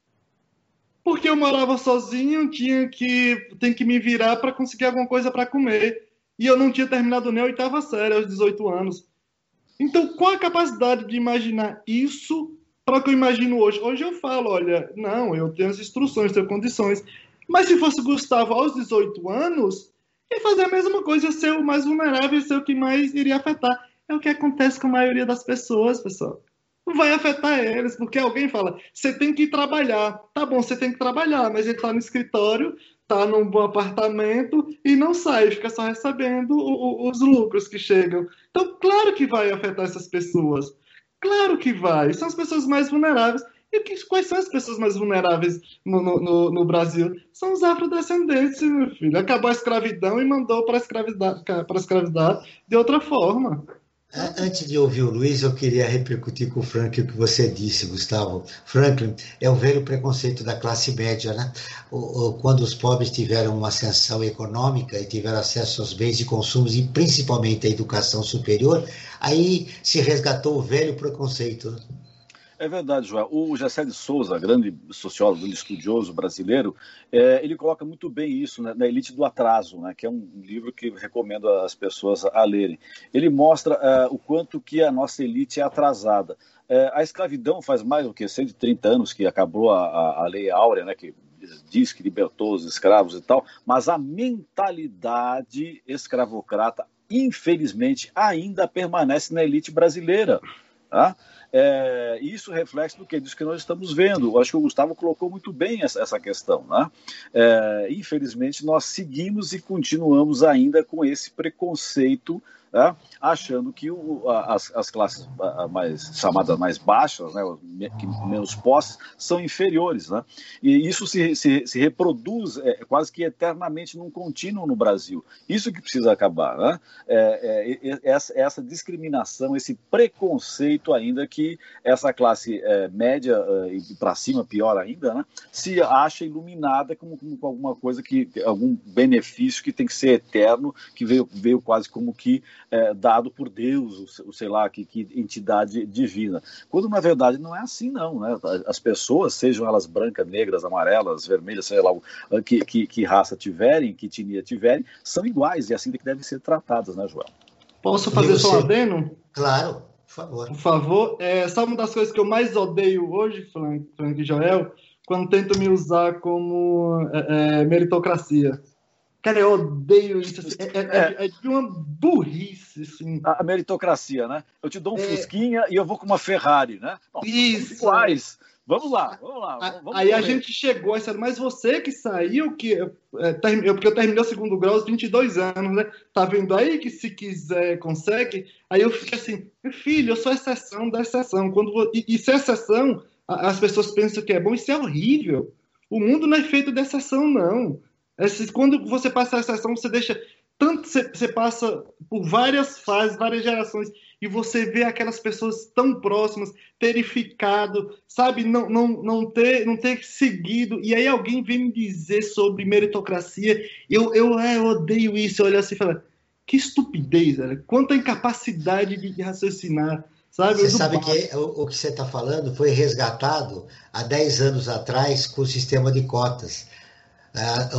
Porque eu morava sozinho, tinha que, tem que me virar para conseguir alguma coisa para comer. E eu não tinha terminado nem a oitava série aos dezoito anos. Então, qual a capacidade de imaginar isso para o que eu imagino hoje? Hoje eu falo, olha, não, eu tenho as instruções, tenho condições. Mas se fosse Gustavo aos dezoito anos... e fazer a mesma coisa, ser o mais vulnerável, ser o que mais iria afetar. É o que acontece com a maioria das pessoas, pessoal. Vai afetar eles, porque alguém fala, você tem que ir trabalhar. Tá bom, você tem que trabalhar, mas ele tá no escritório, tá num bom apartamento e não sai, fica só recebendo o, o, os lucros que chegam. Então, claro que vai afetar essas pessoas. Claro que vai. São as pessoas mais vulneráveis. E que, quais são as pessoas mais vulneráveis no, no, no Brasil? São os afrodescendentes, meu filho. Acabou a escravidão e mandou para escravidar, para escravidar de outra forma. Antes de ouvir o Luiz, eu queria repercutir com o Franklin o que você disse, Gustavo. Franklin, é o velho preconceito da classe média, né? O, o, quando os pobres tiveram uma ascensão econômica e tiveram acesso aos bens de consumo e principalmente à educação superior, aí se resgatou o velho preconceito, né? É verdade, Joel. O Gessé de Souza, grande sociólogo, estudioso brasileiro, é, ele coloca muito bem isso, né, na Elite do Atraso, né, que é um livro que recomendo às pessoas a lerem. Ele mostra uh, o quanto que a nossa elite é atrasada. Uh, a escravidão faz mais do que cento e trinta anos que acabou a, a, a Lei Áurea, né, que diz que libertou os escravos e tal, mas a mentalidade escravocrata, infelizmente, ainda permanece na elite brasileira, tá? É, isso reflete do que disso que nós estamos vendo. Eu acho que o Gustavo colocou muito bem essa, essa questão, né? É, infelizmente, nós seguimos e continuamos ainda com esse preconceito, né? Achando que o, as, as classes mais, chamadas mais baixas, né? Que menos posses, são inferiores, né? E isso se, se, se reproduz é, quase que eternamente num contínuo no Brasil. Isso que precisa acabar, né? É, é, essa, essa discriminação, esse preconceito ainda que essa classe é, média é, e para cima, pior ainda, né? Se acha iluminada como, como alguma coisa, que algum benefício que tem que ser eterno, que veio, veio quase como que é, dado por Deus, o, sei lá, que, que entidade divina. Quando, na verdade, não é assim, não, né? As pessoas, sejam elas brancas, negras, amarelas, vermelhas, sei lá, que, que, que raça tiverem, que etnia tiverem, são iguais, e é assim que devem ser tratadas, né, Joel? Posso fazer só um adeno? Claro, por favor. Por favor. É, sabe uma das coisas que eu mais odeio hoje, Frank, Frank e Joel? Quando tentam me usar como é, é, meritocracia. Cara, eu odeio isso. Assim, é, é, é de uma burrice, assim. A, a meritocracia, né? Eu te dou um é... fusquinha e eu vou com uma Ferrari, né? Bom, isso. Iguais. Vamos lá, vamos lá. Vamos Aí correr. A gente chegou a ser, mas você que saiu, que é, term... porque eu terminei o segundo grau aos vinte e dois anos, né? Tá vendo aí que se quiser, consegue? Aí eu fico assim, filho, eu sou exceção da exceção. Quando vou... e, e se é exceção, as pessoas pensam que é bom, isso é horrível. O mundo não é feito de exceção, não. Quando você passa a exceção, você deixa... Tanto você, você passa por várias fases, várias gerações, e você vê aquelas pessoas tão próximas terem ficado, sabe, não, não, não, ter, não ter seguido, e aí alguém vem me dizer sobre meritocracia, eu, eu, é, eu odeio isso, eu olho assim e falo, que estupidez, velho. Quanta incapacidade de, de raciocinar, sabe? Você sabe que o, o que você está falando foi resgatado há dez anos atrás com o sistema de cotas. A,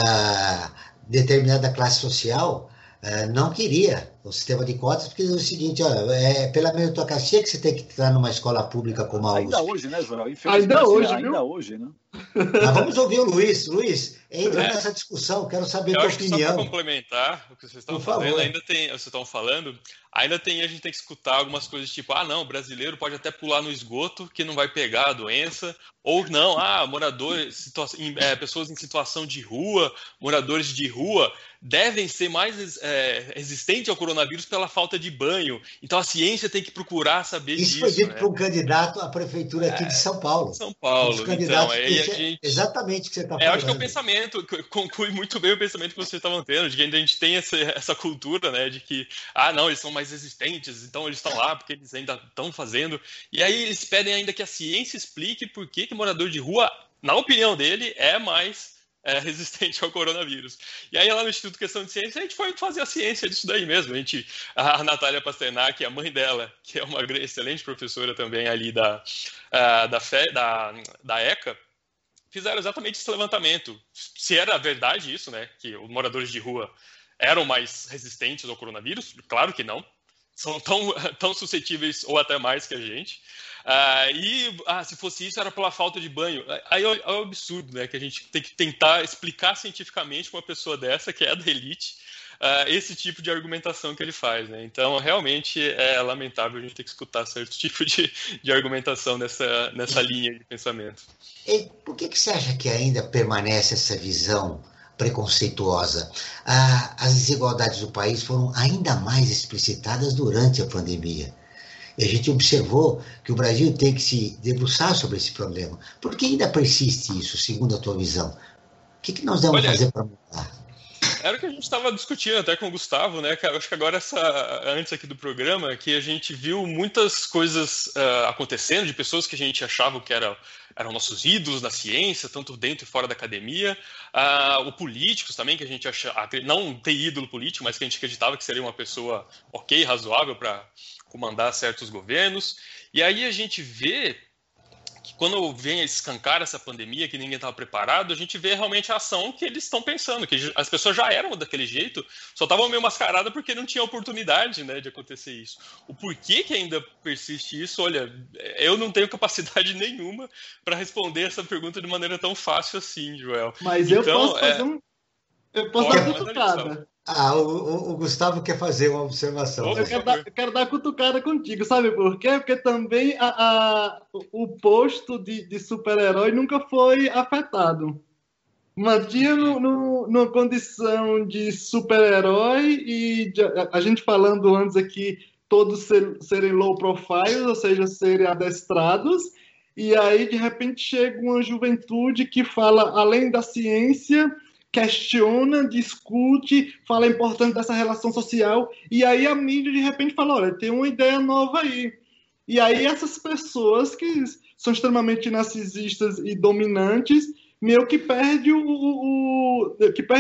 a determinada classe social uh, não queria o sistema de cotas, porque é o seguinte, olha, é pela meritocracia que você tem que estar numa escola pública como a U S P. Ainda hoje, né, Joel? Ainda hoje, ainda viu? hoje, né? Mas vamos ouvir o Luiz. Luiz, entra é. nessa discussão, quero saber a tua opinião. Só para complementar o que vocês estão falando, ainda tem, vocês estão falando, ainda tem, a gente tem que escutar algumas coisas tipo, ah, não, o brasileiro pode até pular no esgoto que não vai pegar a doença, ou não, ah, moradores, situa- é, pessoas em situação de rua, moradores de rua, devem ser mais é, resistentes ao coronavírus pela falta de banho. Então a ciência tem que procurar saber Isso disso. Isso foi dito né? para um candidato à prefeitura aqui é, de São Paulo. São Paulo. Um candidato então, que a gente... exatamente o que você está é, falando. Eu acho que é o pensamento, conclui muito bem o pensamento que vocês estavam tendo, de que ainda a gente tem essa, essa cultura, né, de que, ah, não, eles são mais resistentes, então eles estão lá porque eles ainda estão fazendo. E aí eles pedem ainda que a ciência explique por que que morador de rua, na opinião dele, é mais... É resistente ao coronavírus. E aí lá no Instituto Questão de Ciência a gente foi fazer a ciência disso daí mesmo. A, gente, a Natália Pasternak, a mãe dela, que é uma excelente professora também ali da, da, Fe, da, da ECA, fizeram exatamente esse levantamento. Se era verdade isso, né, que os moradores de rua eram mais resistentes ao coronavírus, claro que não. São tão, tão suscetíveis ou até mais que a gente. Uh, e ah, se fosse isso era pela falta de banho. Aí é, é um absurdo, né, que a gente tem que tentar explicar cientificamente para uma pessoa dessa, que é da elite, uh, esse tipo de argumentação que ele faz, né? Então realmente é lamentável a gente ter que escutar certo tipo de, de argumentação nessa, nessa linha de pensamento. E por que, que você acha que ainda permanece essa visão preconceituosa? Ah, as desigualdades do país foram ainda mais explicitadas durante a pandemia. E a gente observou que o Brasil tem que se debruçar sobre esse problema. Por que ainda persiste isso, segundo a tua visão? O que, que nós devemos Olha, fazer para mudar? Era o que a gente estava discutindo até com o Gustavo, né? Acho que agora, essa, antes aqui do programa, que a gente viu muitas coisas uh, acontecendo de pessoas que a gente achava que era, eram nossos ídolos na ciência, tanto dentro e fora da academia. Uh, o políticos também, que a gente achava, não ter ídolo político, mas que a gente acreditava que seria uma pessoa ok, razoável para comandar certos governos. E aí a gente vê que quando vem a escancar essa pandemia, que ninguém estava preparado, a gente vê realmente a ação que eles estão pensando, que as pessoas já eram daquele jeito, só estavam meio mascaradas porque não tinha oportunidade, né, de acontecer isso. O porquê que ainda persiste isso, olha, eu não tenho capacidade nenhuma para responder essa pergunta de maneira tão fácil assim, Joel. Mas então, eu posso fazer é... um... Eu posso dar cutucada. Ah, o, o, o Gustavo quer fazer uma observação. Eu quero dar, eu quero dar cutucada contigo, sabe por quê? Porque também a, a, o posto de, de super-herói nunca foi afetado. Mantinha no, no, numa condição de super-herói e de, a, a gente falando antes aqui, todos ser, serem low profile, ou seja, serem adestrados, e aí de repente chega uma juventude que fala além da ciência, questiona, discute, fala a importância dessa relação social, e aí a mídia de repente fala, olha, tem uma ideia nova aí. E aí essas pessoas que são extremamente narcisistas e dominantes, meio que perde o, o, o que perde,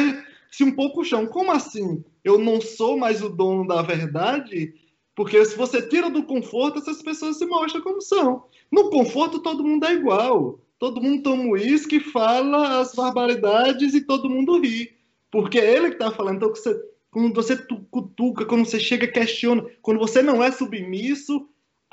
se um pouco o chão. Como assim? Eu não sou mais o dono da verdade? Porque se você tira do conforto, essas pessoas se mostram como são. No conforto, todo mundo é igual. Todo mundo toma uísque, fala as barbaridades e todo mundo ri. Porque é ele que está falando. Então, você, quando você cutuca, quando você chega, questiona, quando você não é submisso,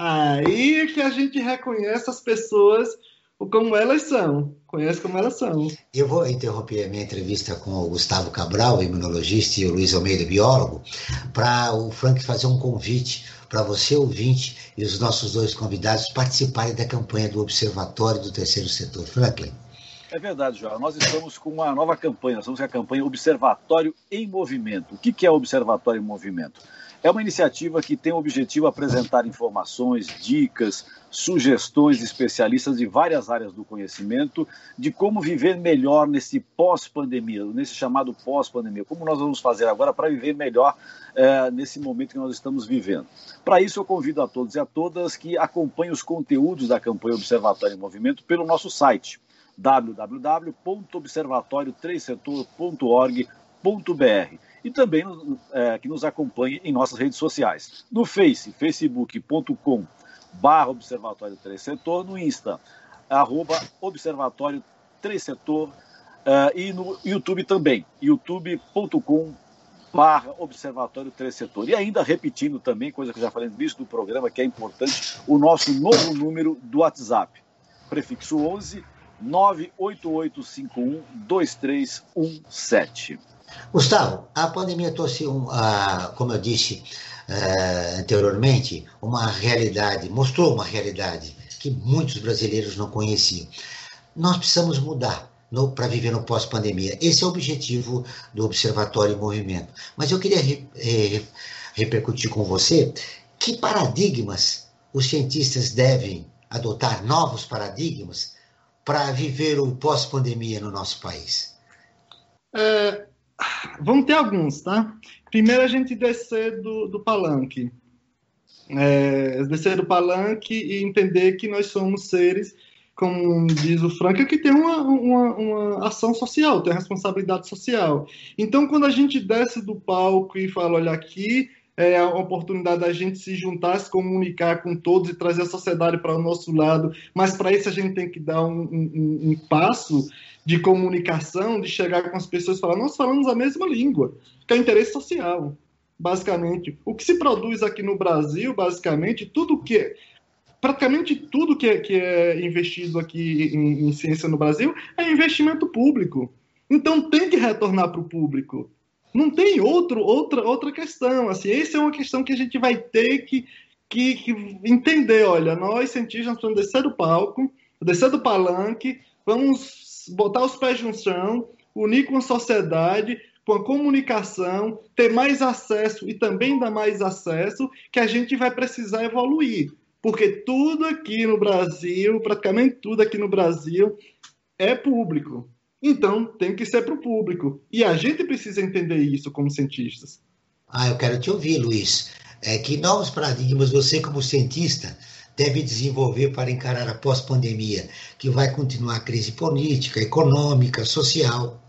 aí é que a gente reconhece as pessoas como elas são. Conhece como elas são. Eu vou interromper a minha entrevista com o Gustavo Cabral, imunologista, e o Luiz Almeida, biólogo, para o Frank fazer um convite para você, ouvinte, e os nossos dois convidados participarem da campanha do Observatório do Terceiro Setor. Franklin. É verdade, João. Nós estamos com uma nova campanha, nós estamos com a campanha Observatório em Movimento. O que é o Observatório em Movimento? É uma iniciativa que tem o objetivo de apresentar informações, dicas, sugestões de especialistas de várias áreas do conhecimento de como viver melhor nesse pós-pandemia, nesse chamado pós-pandemia. Como nós vamos fazer agora para viver melhor é, nesse momento que nós estamos vivendo. Para isso, eu convido a todos e a todas que acompanhem os conteúdos da campanha Observatório em Movimento pelo nosso site w w w ponto observatório três setor ponto org ponto b r e também é, que nos acompanhe em nossas redes sociais. No Face, facebook ponto com barra observatório três setor, no Insta, arroba observatório três setor, uh, e no YouTube também, youtube ponto com barra observatório três setor. E ainda repetindo também, coisa que eu já falei no início do programa, que é importante, o nosso novo número do WhatsApp, prefixo onze, nove oito oito cinco um, dois três um sete. Gustavo, a pandemia trouxe, um, uh, como eu disse uh, anteriormente, uma realidade, mostrou uma realidade que muitos brasileiros não conheciam. Nós precisamos mudar para viver no pós-pandemia. Esse é o objetivo do Observatório em Movimento. Mas eu queria re, re, repercutir com você que paradigmas os cientistas devem adotar, novos paradigmas, para viver o pós-pandemia no nosso país. É... Vamos ter alguns, tá? Primeiro a gente descer do, do palanque. É, descer do palanque e entender que nós somos seres, como diz o Frank, que tem uma, uma, uma ação social, tem uma responsabilidade social. Então, quando a gente desce do palco e fala, olha, aqui é a oportunidade da gente se juntar, se comunicar com todos e trazer a sociedade para o nosso lado, mas para isso a gente tem que dar um, um, um passo de comunicação, de chegar com as pessoas e falar, nós falamos a mesma língua, que é o interesse social, basicamente. O que se produz aqui no Brasil, basicamente, tudo que praticamente tudo que é, que é investido aqui em, em ciência no Brasil é investimento público. Então tem que retornar para o público. Não tem outro, outra, outra questão. Assim, essa é uma questão que a gente vai ter que, que, que entender. Olha, nós, cientistas, nós vamos descer do palco, descer do palanque, vamos botar os pés no chão, unir com a sociedade, com a comunicação, ter mais acesso e também dar mais acesso, que a gente vai precisar evoluir. Porque tudo aqui no Brasil, praticamente tudo aqui no Brasil, é público. Então, tem que ser para o público. E a gente precisa entender isso como cientistas. Ah, eu quero te ouvir, Luiz. É, que novos paradigmas você, como cientista, deve desenvolver para encarar a pós-pandemia, que vai continuar a crise política, econômica, social?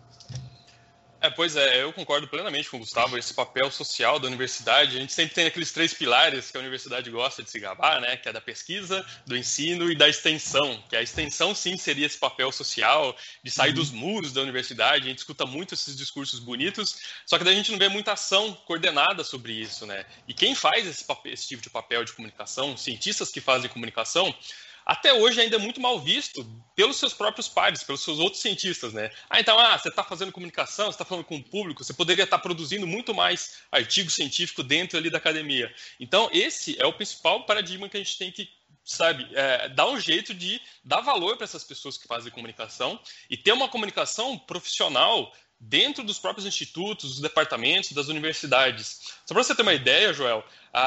É, pois é, eu concordo plenamente com o Gustavo, esse papel social da universidade. A gente sempre tem aqueles três pilares que a universidade gosta de se gabar, né? Que é da pesquisa, do ensino e da extensão. Que a extensão, sim, seria esse papel social, de sair dos muros da universidade. A gente escuta muito esses discursos bonitos, só que daí a gente não vê muita ação coordenada sobre isso, né? E quem faz esse, papel, esse tipo de papel de comunicação, cientistas que fazem comunicação, até hoje ainda é muito mal visto pelos seus próprios pares, pelos seus outros cientistas, né? Ah, então, ah, você está fazendo comunicação, você está falando com o público, você poderia estar produzindo muito mais artigo científico dentro ali da academia. Então, esse é o principal paradigma que a gente tem que, sabe, é, dar um jeito de dar valor para essas pessoas que fazem comunicação e ter uma comunicação profissional dentro dos próprios institutos, dos departamentos, das universidades. Só para você ter uma ideia, Joel,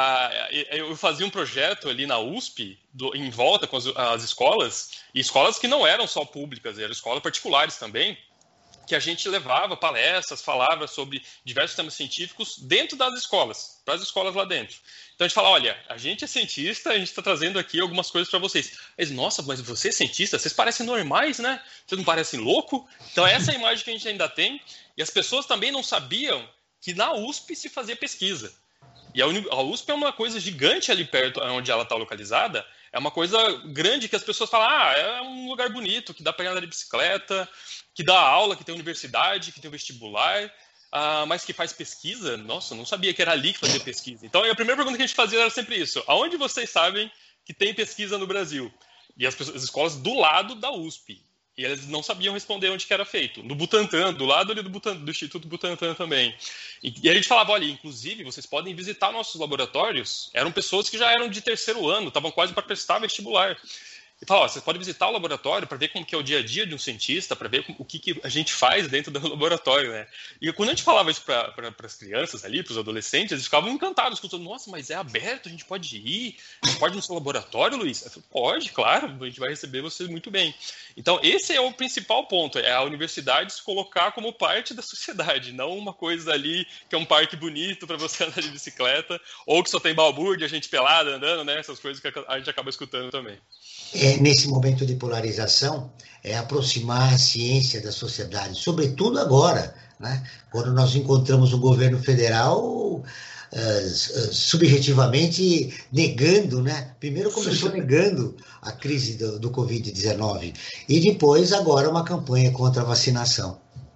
eu fazia um projeto ali na U S P, em volta com as escolas, e escolas que não eram só públicas, eram escolas particulares também, que a gente levava palestras, falava sobre diversos temas científicos dentro das escolas, para as escolas lá dentro. Então a gente fala, olha, a gente é cientista, a gente está trazendo aqui algumas coisas para vocês. Eles, nossa, mas você é cientista? Vocês parecem normais, né? Vocês não parecem louco? Então essa é a imagem que a gente ainda tem. E as pessoas também não sabiam que na U S P se fazia pesquisa. E a U S P é uma coisa gigante ali perto, onde ela está localizada. É uma coisa grande que as pessoas falam, ah, é um lugar bonito, que dá para andar de bicicleta, que dá aula, que tem universidade, que tem vestibular, uh, mas que faz pesquisa? Nossa, eu não sabia que era ali que fazia pesquisa. Então, a primeira pergunta que a gente fazia era sempre isso. Aonde vocês sabem que tem pesquisa no Brasil? E as, pessoas, as escolas do lado da U S P. E eles não sabiam responder onde que era feito. No Butantan, do lado ali do, Butantan, do Instituto Butantan também. E, e a gente falava, olha, inclusive, vocês podem visitar nossos laboratórios. Eram pessoas que já eram de terceiro ano, estavam quase para prestar vestibular. E falava, ó, vocês podem visitar o laboratório para ver como que é o dia a dia de um cientista, para ver como, o que, que a gente faz dentro do laboratório, né? E quando a gente falava isso para pra, as crianças ali, para os adolescentes, eles ficavam encantados, escutando, nossa, mas é aberto, a gente pode ir? A gente pode ir no seu laboratório, Luiz? Eu falei, pode, claro, a gente vai receber vocês muito bem. Então, esse é o principal ponto, é a universidade se colocar como parte da sociedade, não uma coisa ali que é um parque bonito para você andar de bicicleta, ou que só tem balbúrdia, gente pelada andando, né? Essas coisas que a gente acaba escutando também. É, nesse momento de polarização, é aproximar a ciência da sociedade, sobretudo agora, né? Quando nós encontramos um governo federal uh, uh, subjetivamente negando, né? Primeiro começou negando a crise do, do covid dezenove e depois agora uma campanha contra a vacinação.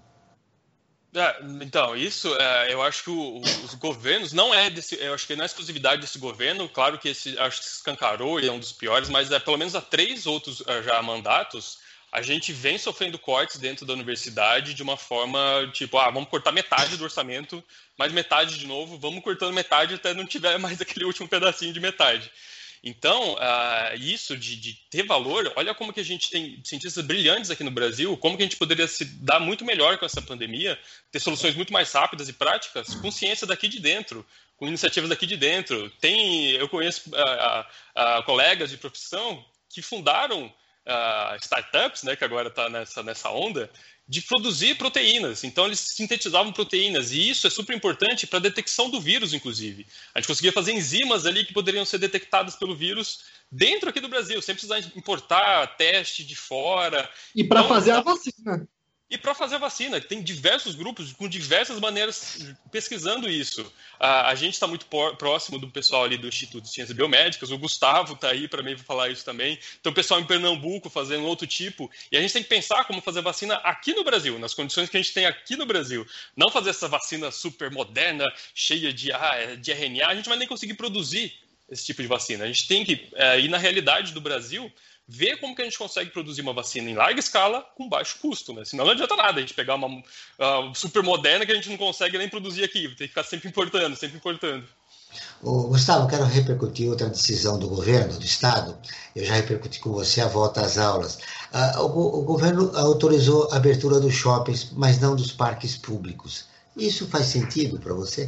É, então, isso, é, eu acho que o, os governos, não é desse, eu acho que não é exclusividade desse governo, claro que esse, acho que se escancarou e é um dos piores, mas é, pelo menos há três outros já mandatos, a gente vem sofrendo cortes dentro da universidade de uma forma, tipo, ah, vamos cortar metade do orçamento, mais metade de novo, vamos cortando metade até não tiver mais aquele último pedacinho de metade. Então, uh, isso de, de ter valor, olha como que a gente tem cientistas brilhantes aqui no Brasil, como que a gente poderia se dar muito melhor com essa pandemia, ter soluções muito mais rápidas e práticas, com ciência daqui de dentro, com iniciativas daqui de dentro. Tem, eu conheço uh, uh, uh, colegas de profissão que fundaram uh, startups, né, que agora está nessa, nessa onda, de produzir proteínas. Então, eles sintetizavam proteínas, e isso é super importante para a detecção do vírus, inclusive. A gente conseguia fazer enzimas ali que poderiam ser detectadas pelo vírus dentro aqui do Brasil, sem precisar importar teste de fora. E para então, fazer a vacina. E para fazer a vacina, tem diversos grupos com diversas maneiras pesquisando isso. A, a gente está muito por, próximo do pessoal ali do Instituto de Ciências Biomédicas, o Gustavo está aí para mim falar isso também. Então, o pessoal em Pernambuco fazendo outro tipo. E a gente tem que pensar como fazer vacina aqui no Brasil, nas condições que a gente tem aqui no Brasil. Não fazer essa vacina super moderna, cheia de, ah, de R N A, a gente vai nem conseguir produzir esse tipo de vacina. A gente tem que é, ir na realidade do Brasil, ver como que a gente consegue produzir uma vacina em larga escala com baixo custo, né? Senão não adianta nada a gente pegar uma uh, super moderna que a gente não consegue nem produzir aqui, tem que ficar sempre importando, sempre importando. Ô, Gustavo, eu quero repercutir outra decisão do governo, do Estado. Eu já repercuti com você a volta às aulas. Uh, o, o governo autorizou a abertura dos shoppings, mas não dos parques públicos. Isso faz sentido para você?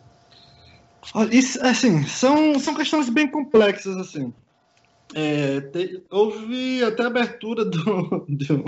Isso, assim, são, são questões bem complexas, assim. É, te, houve até a abertura do, do,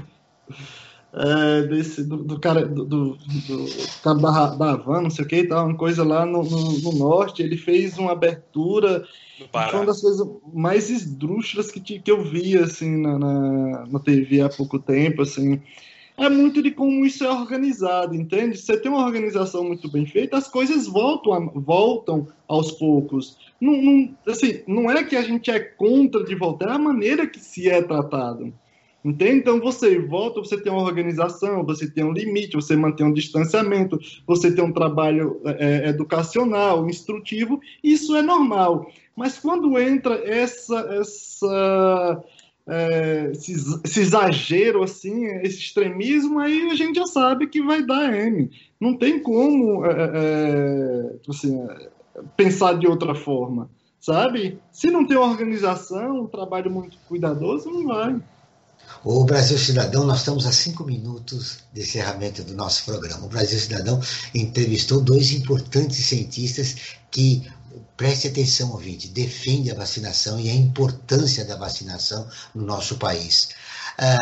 é, desse, do, do cara, do, do, do cara da, da Havana, não sei o que e tal, uma coisa lá no, no, no norte. Ele fez uma abertura, foi uma das coisas mais esdrúxulas que, que eu vi assim, na, na, na T V há pouco tempo, assim. É muito de como isso é organizado, entende? Você tem uma organização muito bem feita, as coisas voltam, a, voltam aos poucos. Não, não, assim, não é que a gente é contra de voltar, é a maneira que se é tratado. Entende? Então você volta, você tem uma organização, você tem um limite, você mantém um distanciamento, você tem um trabalho é, educacional, instrutivo, isso é normal. Mas quando entra essa... essa É, esse, esse exagero, assim, esse extremismo, aí a gente já sabe que vai dar M. Não tem como é, é, assim, pensar de outra forma, sabe? Se não tem uma organização, um trabalho muito cuidadoso, não vai. O Brasil Cidadão, nós estamos a cinco minutos de encerramento do nosso programa. O Brasil Cidadão entrevistou dois importantes cientistas que, preste atenção, ouvinte, defende a vacinação e a importância da vacinação no nosso país. Uh,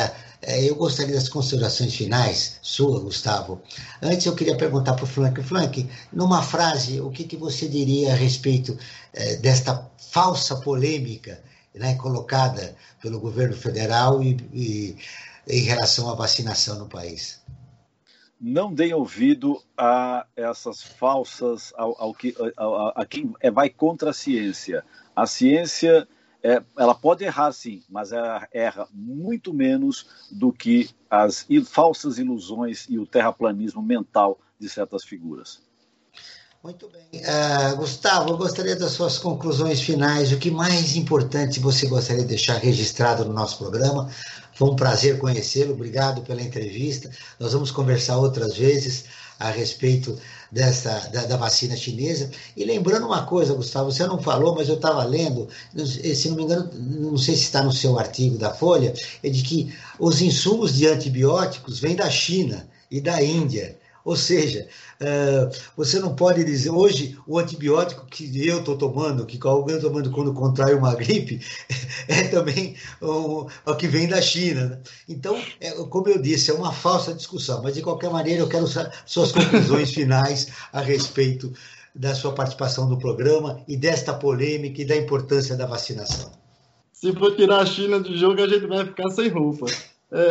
eu gostaria das considerações finais sua, Gustavo. Antes eu queria perguntar para o Frank. Frank, numa frase, o que, que você diria a respeito eh, desta falsa polêmica, né, colocada pelo governo federal e, e em relação à vacinação no país? Não deem ouvido a essas falsas, ao, ao que, a, a quem vai contra a ciência. A ciência, é, ela pode errar sim, mas ela erra muito menos do que as falsas ilusões e o terraplanismo mental de certas figuras. Muito bem. Uh, Gustavo, eu gostaria das suas conclusões finais. O que mais importante você gostaria de deixar registrado no nosso programa? Foi um prazer conhecê-lo. Obrigado pela entrevista. Nós vamos conversar outras vezes a respeito dessa, da, da vacina chinesa. E lembrando uma coisa, Gustavo, você não falou, mas eu estava lendo, se não me engano, não sei se está no seu artigo da Folha, é de que os insumos de antibióticos vêm da China e da Índia. Ou seja, uh, você não pode dizer, hoje o antibiótico que eu estou tomando, que alguém está tomando quando contrai uma gripe, é também o, o que vem da China. Né? Então, é, como eu disse, é uma falsa discussão, mas de qualquer maneira eu quero suas conclusões finais a respeito da sua participação no programa e desta polêmica e da importância da vacinação. Se for tirar a China do jogo, a gente vai ficar sem roupa. É,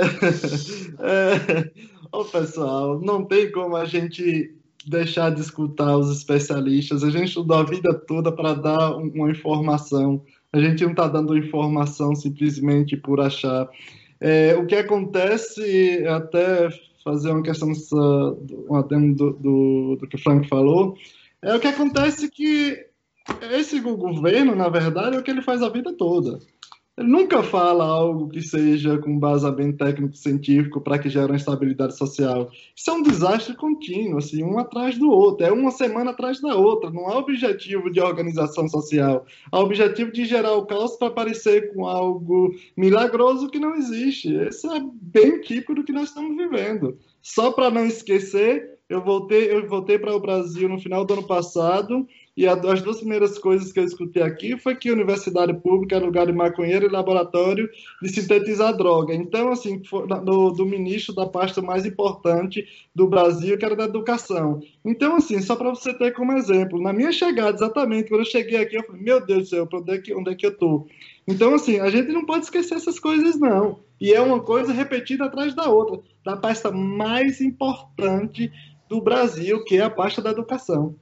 é, oh, pessoal, não tem como a gente deixar de escutar os especialistas. A gente estudou a vida toda para dar uma informação. A gente não está dando informação simplesmente por achar. É, o que acontece, até fazer uma questão um adendo do, do, do que o Frank falou, é o que acontece que esse governo, na verdade, é o que ele faz a vida toda. Ele nunca fala algo que seja com embasamento técnico-científico para que gere uma estabilidade social. Isso é um desastre contínuo, assim, um atrás do outro. É uma semana atrás da outra. Não há objetivo de organização social. Há objetivo de gerar o caos para parecer com algo milagroso que não existe. Isso é bem típico do que nós estamos vivendo. Só para não esquecer, eu voltei, eu voltei para o Brasil no final do ano passado. E as duas primeiras coisas que eu escutei aqui foi que a universidade pública era lugar de maconheiro e laboratório de sintetizar droga. Então, assim, do, do ministro da pasta mais importante do Brasil, que era da educação. Então, assim, só para você ter como exemplo, na minha chegada, exatamente, quando eu cheguei aqui, eu falei, meu Deus do céu, onde é que, onde é que eu estou? Então, assim, a gente não pode esquecer essas coisas, não. E é uma coisa repetida atrás da outra, da pasta mais importante do Brasil, que é a pasta da educação.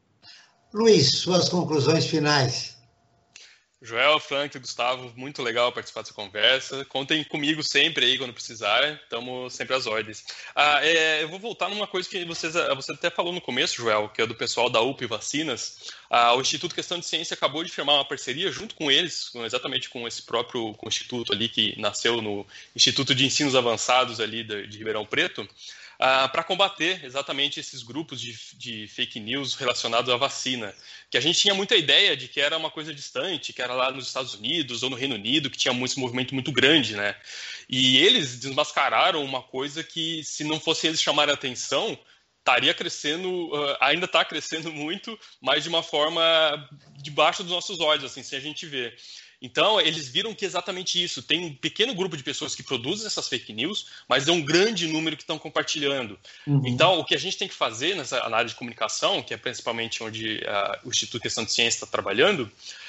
Luiz, suas conclusões finais. Joel, Frank, Gustavo, muito legal participar dessa conversa. Contem comigo sempre aí quando precisarem, estamos sempre às ordens. Ah, é, eu vou voltar numa coisa que vocês, você até falou no começo, Joel, que é do pessoal da U P Vacinas. Ah, o Instituto Questão de Ciência acabou de firmar uma parceria junto com eles, com, exatamente com esse próprio com o instituto ali que nasceu no Instituto de Ensinos Avançados ali de, de Ribeirão Preto, Uh, para combater exatamente esses grupos de, de fake news relacionados à vacina, que a gente tinha muita ideia de que era uma coisa distante, que era lá nos Estados Unidos ou no Reino Unido, que tinha esse movimento muito grande, né? E eles desmascararam uma coisa que, se não fosse eles chamarem a atenção, estaria crescendo, uh, ainda está crescendo muito, mas de uma forma debaixo dos nossos olhos, assim, sem a gente ver. Então, eles viram que exatamente isso. Tem um pequeno grupo de pessoas que produzem essas fake news, mas é um grande número que estão compartilhando. Uhum. Então, o que a gente tem que fazer nessa área de comunicação, que é principalmente onde uh, o Instituto Questão de Ciência está trabalhando,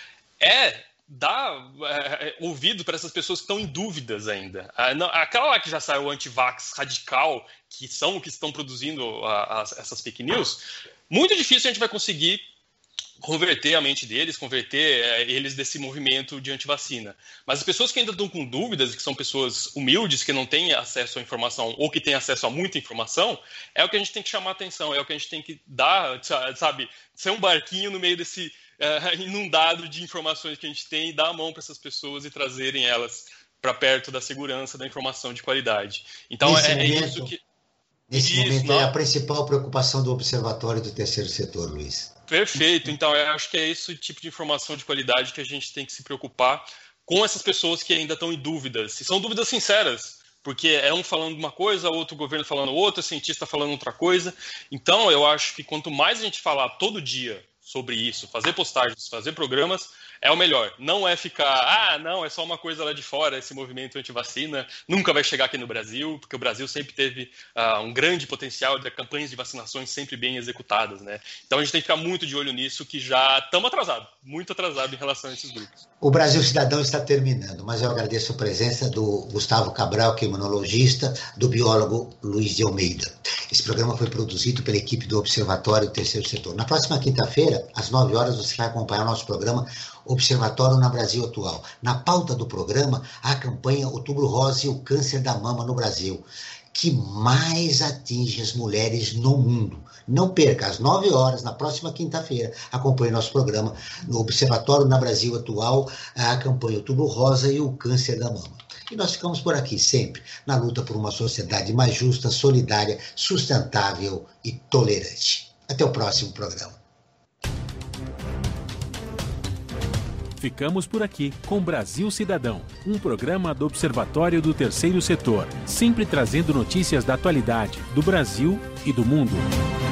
é dar uh, ouvido para essas pessoas que estão em dúvidas ainda. Uh, não, aquela lá que já saiu anti-vax radical, que são que estão produzindo uh, as, essas fake news, muito difícil a gente vai conseguir converter a mente deles, converter é, eles desse movimento de antivacina. Mas as pessoas que ainda estão com dúvidas, que são pessoas humildes, que não têm acesso à informação ou que têm acesso a muita informação, é o que a gente tem que chamar a atenção, é o que a gente tem que dar, sabe, ser um barquinho no meio desse é, inundado de informações que a gente tem e dar a mão para essas pessoas e trazerem elas para perto da segurança da informação de qualidade. Então, é, é isso que... Nesse isso, momento não... é a principal preocupação do Observatório do Terceiro Setor, Luiz. Perfeito. Então, eu acho que é esse tipo de informação de qualidade que a gente tem que se preocupar com essas pessoas que ainda estão em dúvidas. Se são dúvidas sinceras, porque é um falando uma coisa, outro governo falando outra, cientista falando outra coisa. Então, eu acho que quanto mais a gente falar todo dia sobre isso, fazer postagens, fazer programas, é o melhor. Não é ficar, ah, não, é só uma coisa lá de fora, esse movimento anti-vacina, nunca vai chegar aqui no Brasil, porque o Brasil sempre teve uh, um grande potencial de campanhas de vacinações sempre bem executadas, né? Então a gente tem que ficar muito de olho nisso, que já estamos atrasados, muito atrasados em relação a esses grupos. O Brasil Cidadão está terminando, mas eu agradeço a presença do Gustavo Cabral, que é imunologista, do biólogo Luiz de Almeida. Esse programa foi produzido pela equipe do Observatório do Terceiro Setor. Na próxima quinta-feira, às nove horas, você vai acompanhar o nosso programa Observatório na Brasil Atual. Na pauta do programa, a campanha Outubro Rosa e o câncer da mama no Brasil, que mais atinge as mulheres no mundo. Não perca, às nove horas, na próxima quinta-feira, acompanhe nosso programa no Observatório na Brasil Atual, a campanha Outubro Rosa e o câncer da mama. E nós ficamos por aqui sempre, na luta por uma sociedade mais justa, solidária, sustentável e tolerante. Até o próximo programa. Ficamos por aqui com Brasil Cidadão, um programa do Observatório do Terceiro Setor, sempre trazendo notícias da atualidade, do Brasil e do mundo.